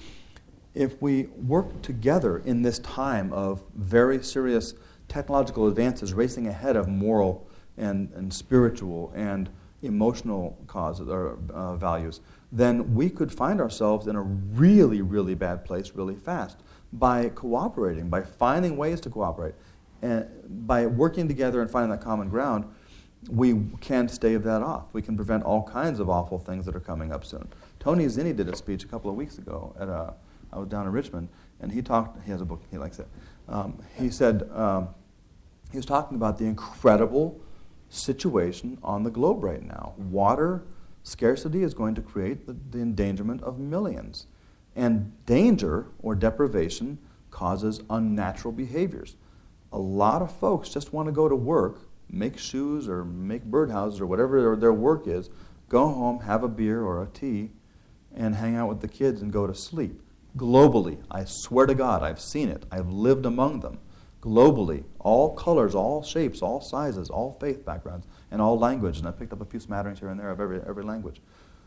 If we work together in this time of very serious technological advances racing ahead of moral and, and spiritual and emotional causes or uh, values, then we could find ourselves in a really, really bad place really fast by cooperating, by finding ways to cooperate. And by working together and finding that common ground, we can stave that off. We can prevent all kinds of awful things that are coming up soon. Tony Zinni did a speech a couple of weeks ago at a, I was down in Richmond, and he talked, he has a book, he likes it. Um, he said, um, he was talking about the incredible situation on the globe right now. Water scarcity is going to create the, the endangerment of millions. And danger or deprivation causes unnatural behaviors. A lot of folks just want to go to work, make shoes or make birdhouses or whatever their, their work is, go home, have a beer or a tea, and hang out with the kids and go to sleep. Globally, I swear to God, I've seen it. I've lived among them. Globally, all colors, all shapes, all sizes, all faith backgrounds, and all language. And I picked up a few smatterings here and there of every, every language.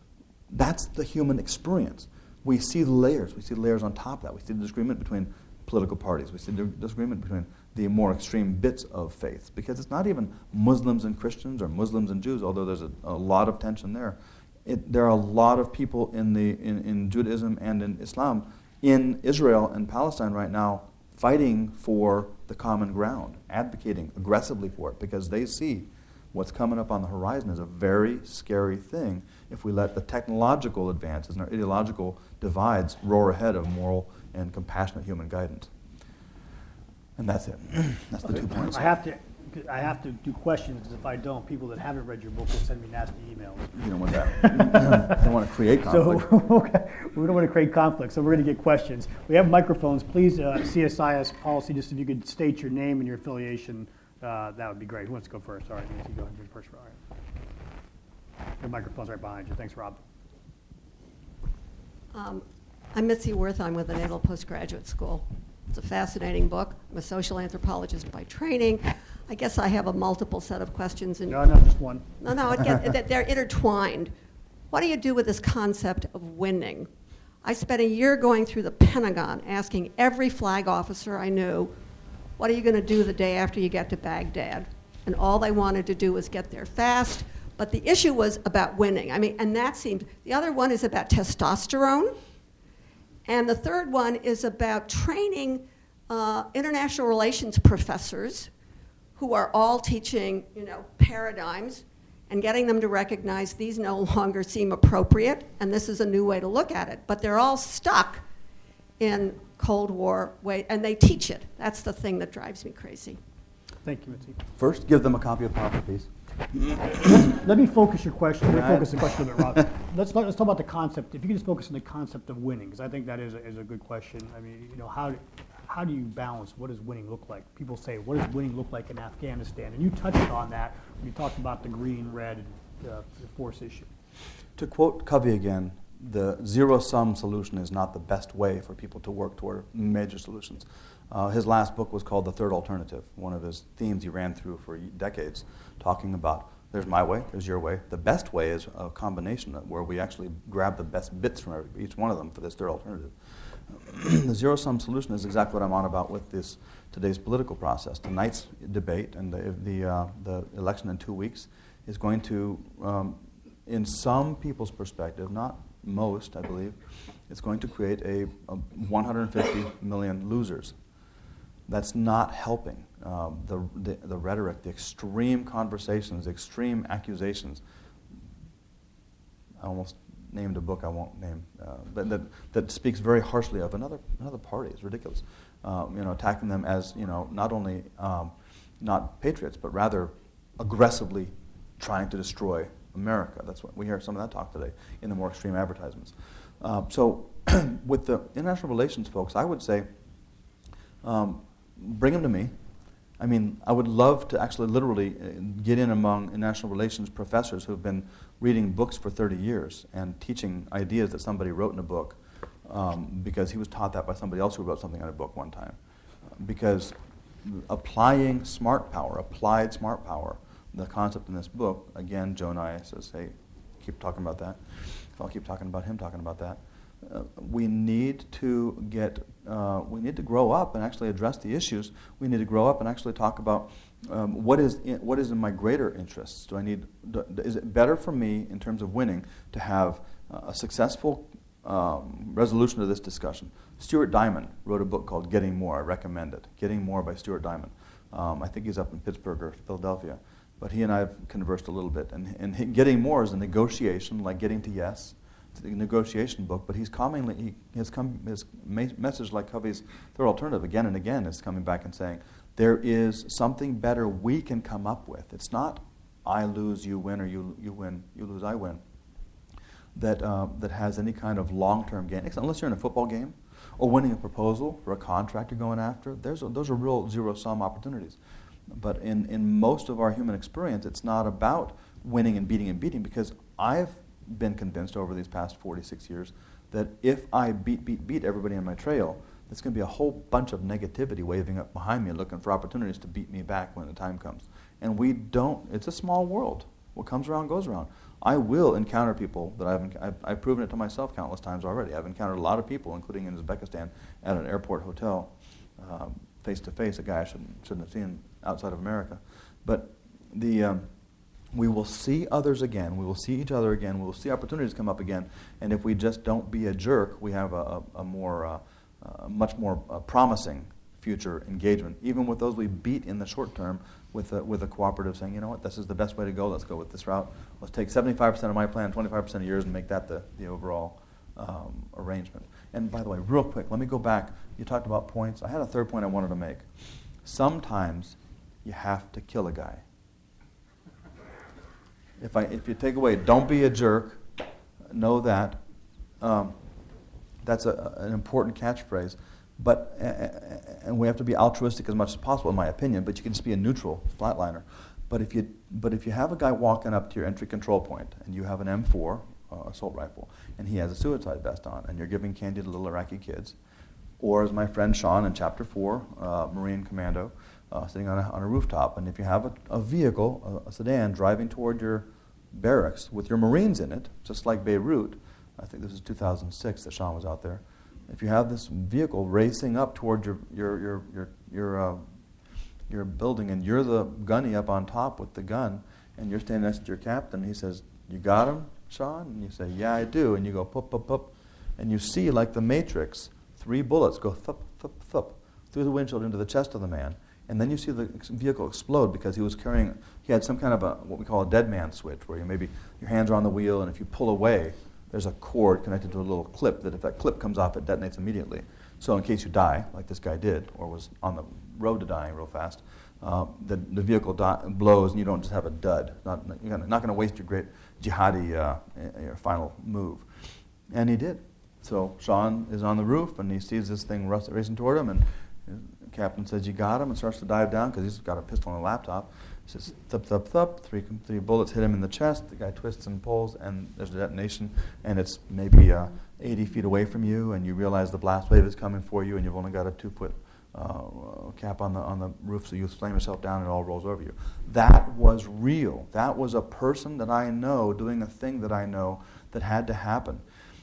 That's the human experience. We see the layers. We see the layers on top of that. We see the disagreement between political parties. We see the disagreement between the more extreme bits of faiths. Because it's not even Muslims and Christians or Muslims and Jews, although there's a, a lot of tension there. It, there are a lot of people in, the, in, in Judaism and in Islam, in Israel and Palestine right now, fighting for the common ground, advocating aggressively for it, because they see what's coming up on the horizon is a very scary thing if we let the technological advances and our ideological divides roar ahead of moral and compassionate human guidance. And that's it. That's the okay. two points. I have to, I have to do questions, because if I don't, people that haven't read your book will send me nasty emails. You don't want that. You don't want to create conflict. So okay. We don't want to create conflict, so we're going to get questions. We have microphones. Please, uh, C S I S policy, just if you could state your name and your affiliation, uh, that would be great. Who wants to go first? All right, Nancy, go ahead and go first. All right. The microphone's right behind you. Thanks, Rob. Um, I'm Mitzi Worth. I'm with the Naval Postgraduate School. It's a fascinating book. I'm a social anthropologist by training. I guess I have a multiple set of questions. And No, no, just one. No, no, it get, they're intertwined. What do you do with this concept of winning? I spent a year going through the Pentagon asking every flag officer I knew, what are you going to do the day after you get to Baghdad? And all they wanted to do was get there fast. But the issue was about winning. I mean, and that seemed, the other one is about testosterone. And the third one is about training uh, international relations professors who are all teaching, you know, paradigms and getting them to recognize these no longer seem appropriate, and this is a new way to look at it. But they're all stuck in Cold War way, and they teach it. That's the thing that drives me crazy. Thank you, Mitzi. First, give them a copy of Power Peace. Let me focus your question. Let me Right. focus the question a bit, Rob. Let's talk, let's talk about the concept. If you could just focus on the concept of winning, because I think that is a, is a good question. I mean, you know, how do, how do you balance what does winning look like? People say, what does winning look like in Afghanistan? And you touched on that when you talked about the green, red, and uh, the force issue. To quote Covey again, the zero-sum solution is not the best way for people to work toward major solutions. Uh, his last book was called The Third Alternative. One of his themes he ran through for decades, talking about there's my way, there's your way. The best way is a combination where we actually grab the best bits from every, each one of them for this third alternative. The zero-sum solution is exactly what I'm on about with this today's political process. Tonight's debate and the, the, uh, the election in two weeks is going to, um, in some people's perspective, not most, I believe, it's going to create a, a one hundred fifty million losers. That's not helping. Um, the, the the rhetoric, the extreme conversations, the extreme accusations. I almost named a book I won't name, uh, but that that speaks very harshly of another another party. It's ridiculous. Um, you know, attacking them as you know not only um, not patriots, but rather aggressively trying to destroy America. That's what we hear some of that talk today in the more extreme advertisements. Uh, so, with the international relations folks, I would say, um, bring them to me. I mean, I would love to actually literally get in among international relations professors who have been reading books for thirty years and teaching ideas that somebody wrote in a book um, because he was taught that by somebody else who wrote something in a book one time. Because applying smart power, applied smart power, the concept in this book, again, Joe Nye says, hey, keep talking about that. I'll keep talking about him talking about that. Uh, we need to get, uh, we need to grow up and actually address the issues. We need to grow up and actually talk about um, what is in, what is in my greater interests. Do I need? Do, is it better for me in terms of winning to have uh, a successful um, resolution to this discussion? Stuart Diamond wrote a book called Getting More. I recommend it. Getting More by Stuart Diamond. Um, I think he's up in Pittsburgh or Philadelphia, but he and I have conversed a little bit. And, and Getting More is a negotiation, like getting to yes. The negotiation book, but he's commonly, he, his, com, his ma- message, like Covey's Third Alternative, again and again, is coming back and saying, there is something better we can come up with. It's not I lose, you win, or you you win, you lose, I win, that, uh, that has any kind of long-term gain, unless you're in a football game or winning a proposal for a contract you're going after. There's a, those are real zero-sum opportunities. But in, in most of our human experience, it's not about winning and beating and beating, because I've been convinced over these past forty-six years that if I beat, beat, beat everybody on my trail, there's going to be a whole bunch of negativity waving up behind me looking for opportunities to beat me back when the time comes. And we don't, it's a small world. What comes around goes around. I will encounter people that I've, I've, I've proven it to myself countless times already. I've encountered a lot of people, including in Uzbekistan, at an airport hotel, um, face to face, a guy I shouldn't, shouldn't have seen outside of America. But the... Um, we will see others again, we will see each other again, we will see opportunities come up again, and if we just don't be a jerk, we have a, a, a more, uh, uh, much more uh, promising future engagement, even with those we beat in the short term, with a, with a cooperative saying, you know what, this is the best way to go, let's go with this route, let's take seventy-five percent of my plan, twenty-five percent of yours, and make that the, the overall um, arrangement. And by the way, real quick, let me go back, you talked about points, I had a third point I wanted to make. Sometimes you have to kill a guy. If I, if you take away, don't be a jerk, know that. Um, that's a, an important catchphrase. But, uh, and we have to be altruistic as much as possible, in my opinion, but you can just be a neutral flatliner. But if you, but if you have a guy walking up to your entry control point, and you have an M four uh, assault rifle, and he has a suicide vest on, and you're giving candy to little Iraqi kids, or as my friend Sean in Chapter four, uh, Marine Commando, Uh, sitting on a, on a rooftop, and if you have a, a vehicle, a, a sedan, driving toward your barracks with your Marines in it, just like Beirut, I think this is two thousand six that Sean was out there, if you have this vehicle racing up toward your your your your your, uh, your building, and you're the gunny up on top with the gun, and you're standing next to your captain, he says, you got him, Sean? And you say, yeah, I do, and you go, pup, pup, pup, and you see, like the Matrix, three bullets go thup, thup, thup, through the windshield into the chest of the man. And then you see the vehicle explode because he was carrying, he had some kind of a, what we call a dead man switch, where you maybe your hands are on the wheel, and if you pull away, there's a cord connected to a little clip that if that clip comes off, it detonates immediately. So in case you die, like this guy did, or was on the road to dying real fast, uh, the, the vehicle di- blows and you don't just have a dud. Not, you're not going to waste your great jihadi uh, your final move. And he did. So Sean is on the roof and he sees this thing racing toward him, and the captain says, "You got him," and starts to dive down because he's got a pistol on a laptop. He says, "Thup, thup, thup." Three, three bullets hit him in the chest. The guy twists and pulls, and there's a detonation, and it's maybe uh, eighty feet away from you, and you realize the blast wave is coming for you, and you've only got a two-foot uh, cap on the on the roof, so you slam yourself down, and it all rolls over you. That was real. That was a person that I know doing a thing that I know that had to happen.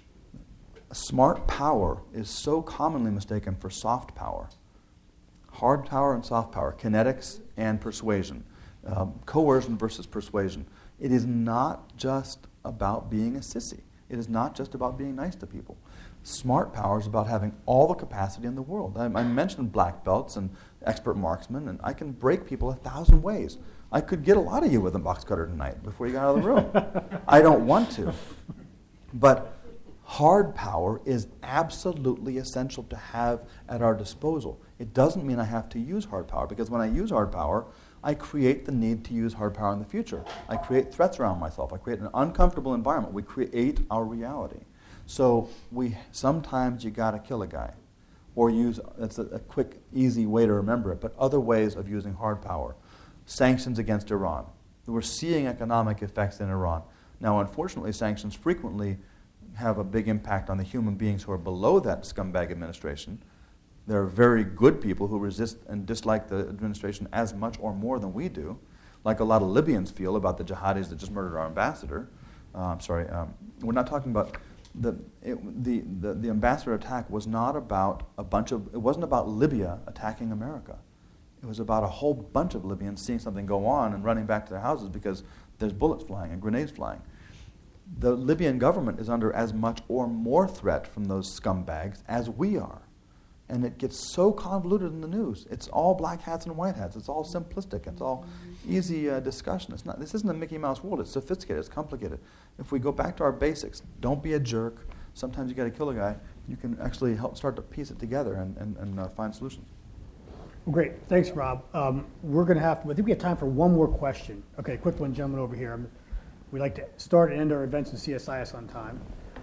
Smart power is so commonly mistaken for soft power. Hard power and soft power, kinetics and persuasion, um, coercion versus persuasion. It is not just about being a sissy. It is not just about being nice to people. Smart power is about having all the capacity in the world. I, I mentioned black belts and expert marksmen, and I can break people a thousand ways. I could get a lot of you with a box cutter tonight before you got out of the room. I don't want to. But hard power is absolutely essential to have at our disposal. It doesn't mean I have to use hard power, because when I use hard power, I create the need to use hard power in the future. I create threats around myself. I create an uncomfortable environment. We create our reality. So we sometimes you got to kill a guy, or use, that's a, a quick, easy way to remember it, but other ways of using hard power. Sanctions against Iran. We're seeing economic effects in Iran. Now, unfortunately, sanctions frequently have a big impact on the human beings who are below that scumbag administration. There are very good people who resist and dislike the administration as much or more than we do, like a lot of Libyans feel about the jihadis that just murdered our ambassador. Uh, I'm sorry, um, we're not talking about, the, it, the, the, the ambassador attack was not about a bunch of, it wasn't about Libya attacking America. It was about a whole bunch of Libyans seeing something go on and running back to their houses because there's bullets flying and grenades flying. The Libyan government is under as much or more threat from those scumbags as we are. And it gets so convoluted in the news. It's all black hats and white hats. It's all simplistic. It's all easy uh, discussion. It's not. This isn't a Mickey Mouse world. It's sophisticated. It's complicated. If we go back to our basics, don't be a jerk. Sometimes you got to kill a guy. You can actually help start to piece it together and, and, and uh, find solutions. Well, great. Thanks, Rob. Um, we're going to have to, I think we have time for one more question. Okay, quick one, gentleman over here. I'm, we like to start and end our events in C S I S on time.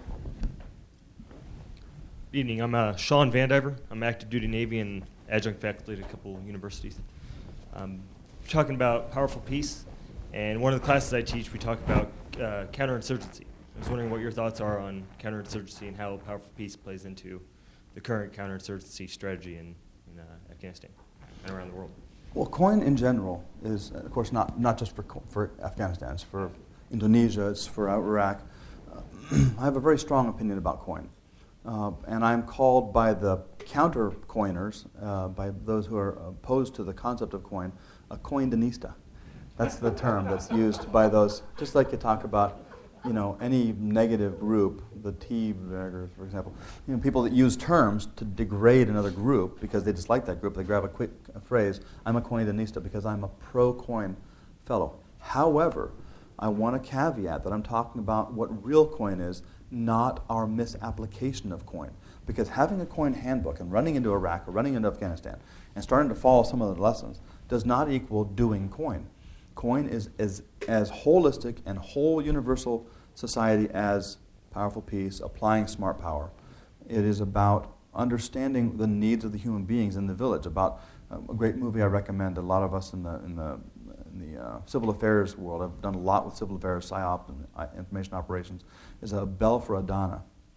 Good evening. I'm uh, Sean Vandiver. I'm active duty Navy and adjunct faculty at a couple universities. Um, we're talking about powerful peace, and one of the classes I teach, we talk about uh, counterinsurgency. I was wondering what your thoughts are on counterinsurgency and how powerful peace plays into the current counterinsurgency strategy in, in uh, Afghanistan and around the world. Well, COIN in general is, of course, not, not just for, for Afghanistan. It's for Indonesia. It's for Iraq. Uh, I have a very strong opinion about COIN. Uh, and I'm called by the counter-coiners, uh, by those who are opposed to the concept of COIN, a coindanista. That's the term that's used by those, just like you talk about, you know, any negative group, the tea-baggers, for example, you know, people that use terms to degrade another group because they dislike that group, they grab a quick a phrase, I'm a coindanista because I'm a pro-COIN fellow. However, I want to caveat that I'm talking about what real COIN is, not our misapplication of COIN. Because having a COIN handbook and running into Iraq or running into Afghanistan and starting to follow some of the lessons does not equal doing COIN. COIN is, is as holistic and whole universal society as powerful peace, applying smart power. It is about understanding the needs of the human beings in the village, about um, a great movie I recommend. A lot of us in the, in the in the uh, civil affairs world, I've done a lot with civil affairs, PSYOP, and uh, information operations, is a Bell for Adana.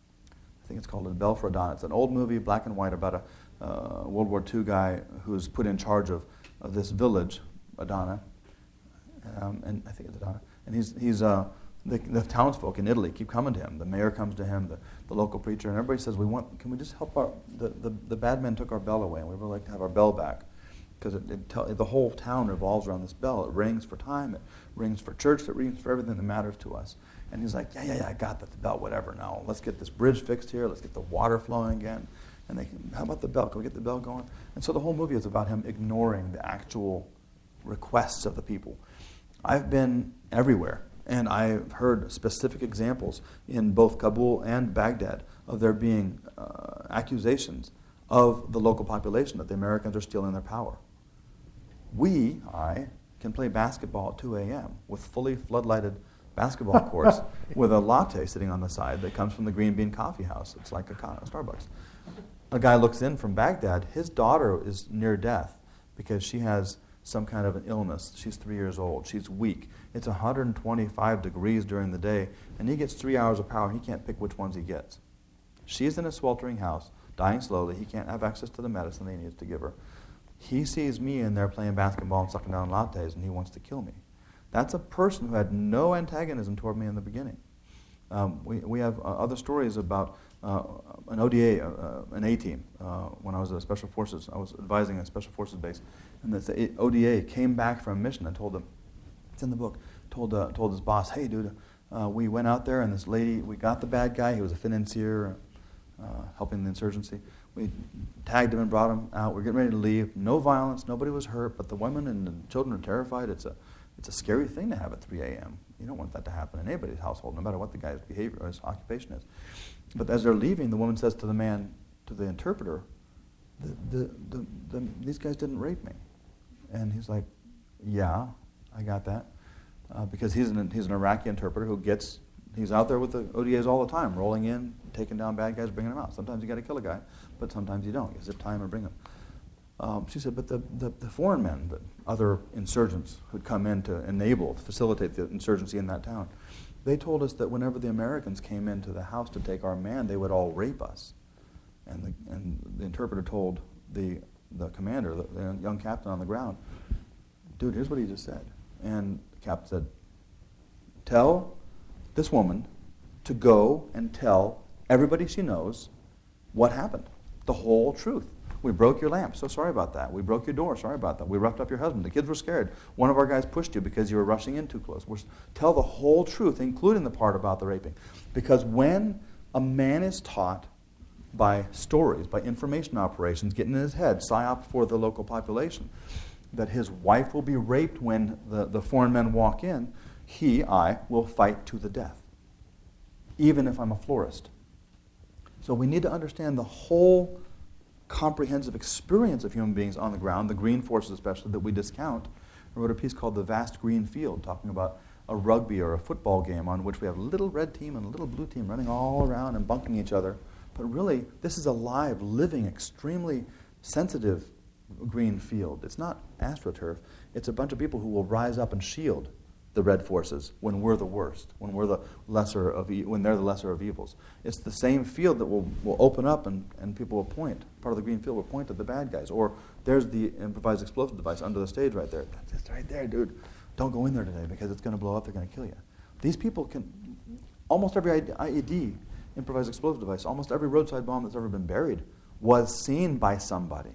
I think it's called A Bell for Adana. It's an old movie, black and white, about a uh, World War Two guy who's put in charge of, of this village, Adana, um, and I think it's Adana. And he's, he's uh, the, the townsfolk in Italy keep coming to him. The mayor comes to him, the, the local preacher, and everybody says, "We want. Can we just help our, the, the, the bad men took our bell away, and we would like to have our bell back." Because it, it tell, the whole town revolves around this bell. It rings for time, it rings for church, it rings for everything that matters to us. And he's like, yeah, yeah, yeah, I got that, the bell, whatever. Now let's get this bridge fixed here. Let's get the water flowing again. And they, how about the bell? Can we get the bell going? And so the whole movie is about him ignoring the actual requests of the people. I've been everywhere, and I've heard specific examples in both Kabul and Baghdad of there being uh, accusations of the local population, that the Americans are stealing their power. We, I, can play basketball at two a.m. with fully floodlighted basketball courts with a latte sitting on the side that comes from the Green Bean Coffee House. It's like a, co- a Starbucks. A guy looks in from Baghdad. His daughter is near death because she has some kind of an illness. She's three years old. She's weak. It's one hundred twenty-five degrees during the day, and he gets three hours of power, and he can't pick which ones he gets. She's in a sweltering house, dying slowly. He can't have access to the medicine he needs to give her. He sees me in there playing basketball and sucking down lattes, and he wants to kill me. That's a person who had no antagonism toward me in the beginning. Um, we, we have uh, other stories about uh, an O D A, uh, an A-team. Uh, when I was at Special Forces, I was advising a Special Forces base, and the O D A came back from a mission and told them, it's in the book, told uh, told his boss, hey dude, uh, we went out there and this lady, we got the bad guy, he was a financier, uh, helping the insurgency. We tagged him and brought him out. We're getting ready to leave. No violence, nobody was hurt, but the women and the children are terrified. It's a It's a scary thing to have at three a.m. You don't want that to happen in anybody's household, no matter what the guy's behavior or his occupation is. But as they're leaving, the woman says to the man, to the interpreter, the, the, the, the, these guys didn't rape me. And he's like, yeah, I got that. Uh, because he's an, he's an Iraqi interpreter who gets, he's out there with the O D As all the time, rolling in, taking down bad guys, bringing them out. Sometimes you got to kill a guy, but sometimes you don't. You zip tie him or bring him. Um, she said, but the, the, the foreign men, the other insurgents who'd come in to enable, to facilitate the insurgency in that town, they told us that whenever the Americans came into the house to take our man, they would all rape us. And the, and the interpreter told the, the commander, the, the young captain on the ground, dude, here's what he just said. And the captain said, tell this woman to go and tell everybody she knows what happened, the whole truth. We broke your lamp, so sorry about that. We broke your door, sorry about that. We roughed up your husband. The kids were scared. One of our guys pushed you because you were rushing in too close. We're, tell the whole truth, including the part about the raping. Because when a man is taught by stories, by information operations, getting in his head, psyop for the local population, that his wife will be raped when the, the foreign men walk in, he, I, will fight to the death, even if I'm a florist. So we need to understand the whole comprehensive experience of human beings on the ground, the green forces especially, that we discount. I wrote a piece called The Vast Green Field, talking about a rugby or a football game on which we have a little red team and a little blue team running all around and bunking each other. But really, this is a live, living, extremely sensitive green field. It's not AstroTurf. It's a bunch of people who will rise up and shield the red forces when we're the worst, when we're the lesser of e- when they're the lesser of evils. It's the same field that will, will open up and, and people will point. Part of the green field will point at the bad guys. Or there's the improvised explosive device under the stage right there. That's just right there, dude. Don't go in there today because it's going to blow up. They're going to kill you. These people can, almost every I E D, improvised explosive device, almost every roadside bomb that's ever been buried was seen by somebody.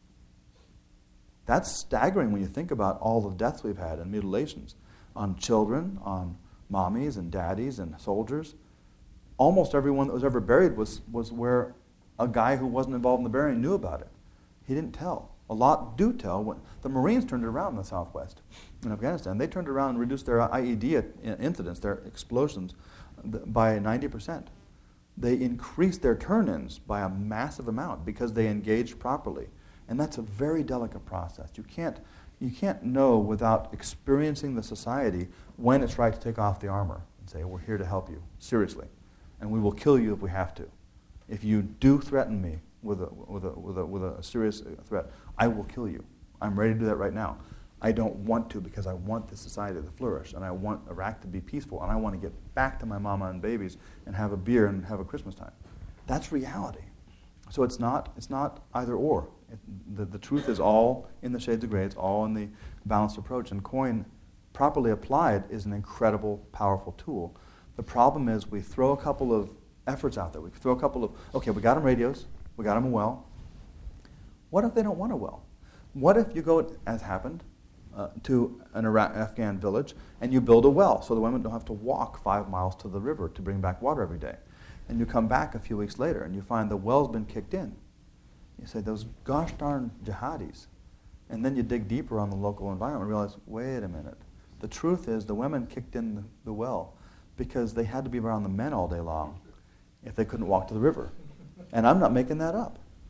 That's staggering when you think about all the deaths we've had and mutilations on children, on mommies and daddies and soldiers. Almost everyone that was ever buried was, was where a guy who wasn't involved in the burying knew about it. He didn't tell. A lot do tell. When the Marines turned it around in the Southwest, in Afghanistan. They turned around and reduced their I E D incidents, their explosions, by ninety percent. They increased their turn-ins by a massive amount because they engaged properly. And that's a very delicate process. You can't You can't know without experiencing the society when it's right to take off the armor and say, we're here to help you, seriously. And we will kill you if we have to. If you do threaten me with a, with a, with a, with a serious threat, I will kill you. I'm ready to do that right now. I don't want to because I want the society to flourish, and I want Iraq to be peaceful, and I want to get back to my mama and babies and have a beer and have a Christmas time. That's reality. So it's not, it's not either or. It, the, the truth is all in the shades of gray. It's all in the balanced approach. And COIN, properly applied, is an incredible, powerful tool. The problem is we throw a couple of efforts out there. We throw a couple of, okay, we got them radios. We got them a well. What if they don't want a well? What if you go, as happened, uh, to an Iraq, Afghan village, and you build a well so the women don't have to walk five miles to the river to bring back water every day? And you come back a few weeks later and you find the well's been kicked in. You say, those gosh darn jihadis. And then you dig deeper on the local environment and realize, wait a minute. The truth is the women kicked in the, the well because they had to be around the men all day long if they couldn't walk to the river. And I'm not making that up.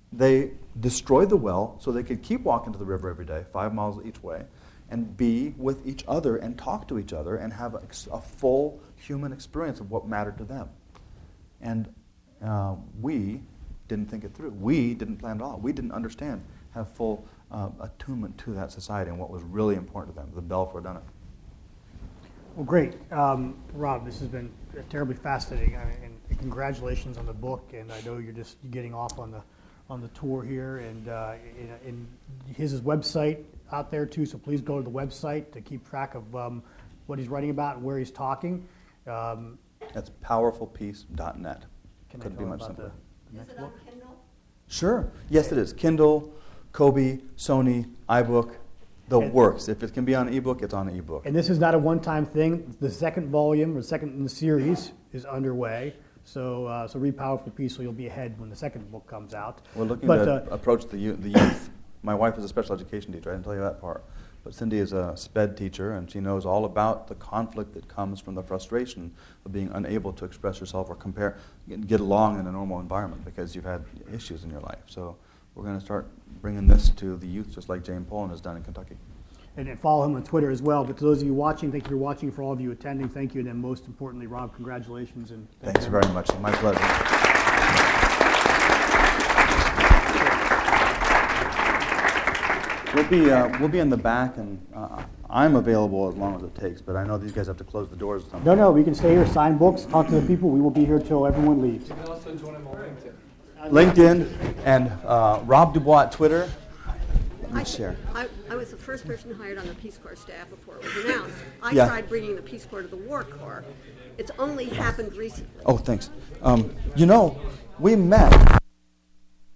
they destroyed the well so they could keep walking to the river every day, five miles each way, and be with each other and talk to each other and have a, a full human experience of what mattered to them. And uh, we didn't think it through. We didn't plan it all. We didn't understand, have full uh, attunement to that society and what was really important to them, the Balfour done it. Well, great. Um, Rob, this has been terribly fascinating, I mean, and congratulations on the book, and I know you're just getting off on the on the tour here, and, uh, and, and his his website out there too, so please go to the website to keep track of um, what he's writing about and where he's talking. Um, That's powerful peace dot net. can I Couldn't tell be him much about the, simpler. the next Is it book? on Kindle? Sure. Yes, it is. Kindle, Kobe, Sony, iBook, the And- works. If it can be on ebook, it's on ebook. And this is not a one-time thing. The second volume, or second in the series, is underway. So, uh, so read Powerful Peace, so you'll be ahead when the second book comes out. We're looking But, to uh, approach the youth, the youth. My wife is a special education teacher. I didn't tell you that part. But Cindy is a SPED teacher, and she knows all about the conflict that comes from the frustration of being unable to express yourself or compare, get along in a normal environment because you've had issues in your life. So we're going to start bringing this to the youth, just like Jane Poland has done in Kentucky. And then follow him on Twitter as well. But to those of you watching, thank you for watching. For all of you attending, thank you. And then most importantly, Rob, congratulations. And thank Thanks you very much. My pleasure. We'll be uh, we'll be in the back, and uh, I'm available as long as it takes. But I know these guys have to close the doors. At some No, point. no, we can stay here, sign books, talk to the people. We will be here till everyone leaves. You can also join him on LinkedIn. LinkedIn and uh, Rob Dubois at Twitter. Let me I, share. I, I was the first person hired on the Peace Corps staff before it was announced. I Yeah. tried bringing the Peace Corps to the War Corps. It's only happened recently. Oh, thanks. Um, you know, we met